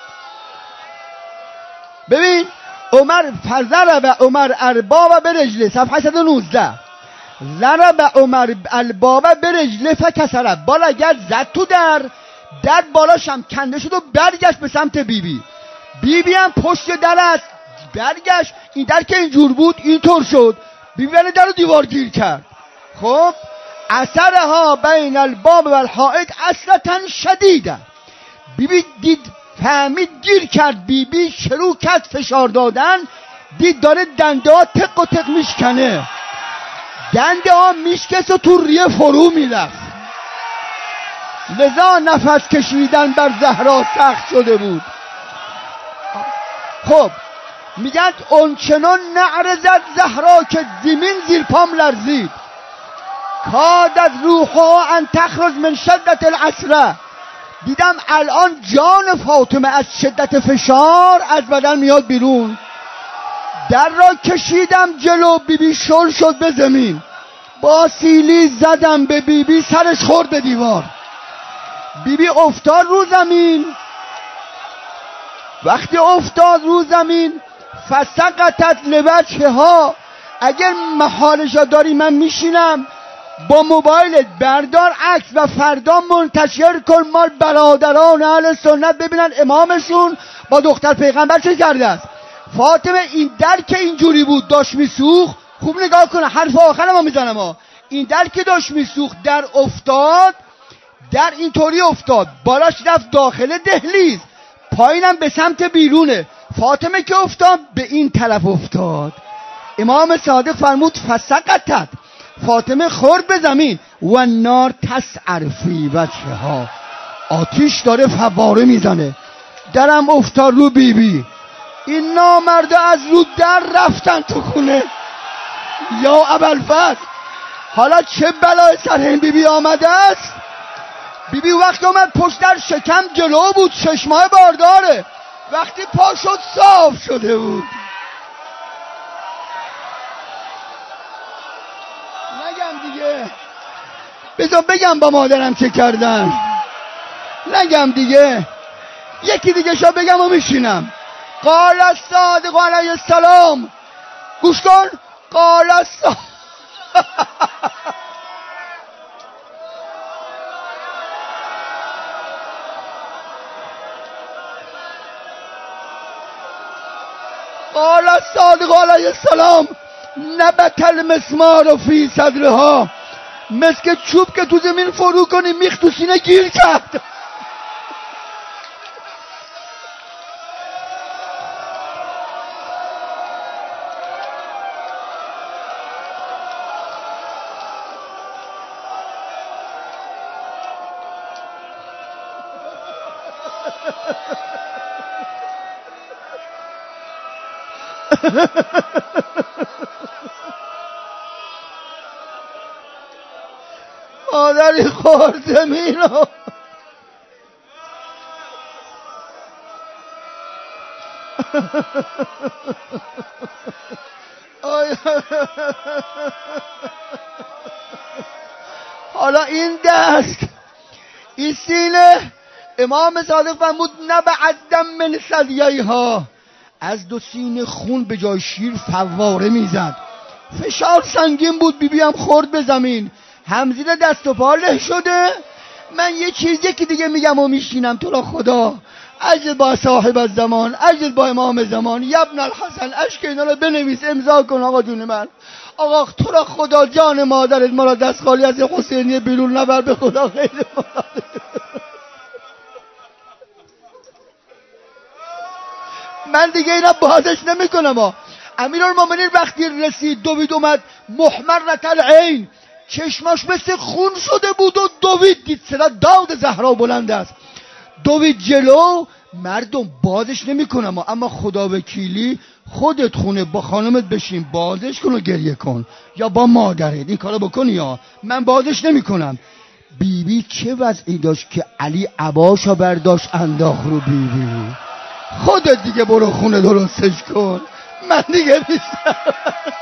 ببین عمر فرزر و عمر ارباب برجله، صفحه 119، ضرب عمر الباب برجله فکسره، بالا گرد زد تو در بالاش هم کنده شد و برگشت به سمت بیبی. بیبی هم پشت در است، برگشت. این در که اینجور بود اینطور شد، بیبی در رو دیوار گیر کرد. خب اثرها بین الباب و الحائط اصلتن شدیده. بیبی دید، فهمید گیر کرد، بیبی شروع کرد فشار دادن، دید داره دنده ها تق و تق میشکنه، دنده ها میشکست و تو ریه فرو میرفت. لذا نفس کشیدن بر زهرا سخت شده بود. خب میگن اونچنان نعره زد زهرا که زمین زیر پام لرزید. کادت روحها ان تخرج من شدت العسره، دیدم الان جان فاطمه از شدت فشار از بدن میاد بیرون. در را کشیدم جلو، بیبی شل شد به زمین، با سیلی زدم به بیبی، سرش خورد به دیوار. بیبی افتاد رو زمین، وقتی افتاد رو زمین فسقطت لوجهها. اگر محالشا داری من میشینم با موبایلت بردار عکس و فردا منتشر کن، مال برادران اهل سنت ببینن امامشون با دختر پیغمبر چه کرده است. فاطمه این در که اینجوری بود داشت میسوخت، خوب نگاه کنه حرف آخر ما میزنم ها. این در که داشت میسوخت در افتاد، در اینطوری افتاد بالاش رفت داخل دهلیز، پایینم به سمت بیرونه. فاطمه که افتاد به این طرف افتاد. امام صادق فرمود فسقطت، فاطمه خورد به زمین و نار تسعر فی وجهها، آتیش داره فواره میزنه. درم افتاد رو بیبی. این نامرده از رو در رفتن تو خونه. یا ابوالفضل حالا چه بلای سر این بیبی آمده است؟ بیبی وقتی اومد پشت در شکم جلو بود، چشمای بارداره، وقتی پا شد صاف شده بود. نگم دیگه، بذار بگم با مادرم چه کردن. نگم دیگه، یکی دیگه شو بگم و میشینم. قال الصادق علیه السلام، گوش کن. قال الصادق قال الصادق علیه السلام نبت المسمار فی صدرها، مثل چوب که تو زمین فرو کنی میخ تو سینه گیر کرد. مادری خورد زمینو. حالا این دست، این سینه، امام صادق فرمود نبعد دم من ثدییها، از دو سینه خون به جای شیر فواره میزد. فشار سنگین بود، بیبی هم خورد به زمین، همزیر دست و پا له شده. من یه چیزی که دیگه میگم و میشینم. تو را خدا عجل با صاحب الزمان، عجل با امام زمان، یبن الحسن، اشک اینا رو بنویس امضا کن. آقا جون من، آقا تو را خدا جان مادرت ما را دست خالی از حسینی بیرون نبر، به خدا غیر مادر. من دیگه اینا بازش نمی کنم. امیرالمومنین وقتی رسید دوید اومد محمرت العین، چشماش مثل خون شده بود و دوید، دید صدا داود زهرا بلند است، دوید جلو. مردم بازش نمی کنم، اما خدا وکیلی خودت خونه با خانمت بشین بازش کن و گریه کن، یا با مادرت این کارو بکن، یا من بازش نمی کنم. بیبی چه وضعی داشت که علی عباشو برداشت انداخت رو بیبی. خودت دیگه برو خونه درستش کن، من دیگه بیشتر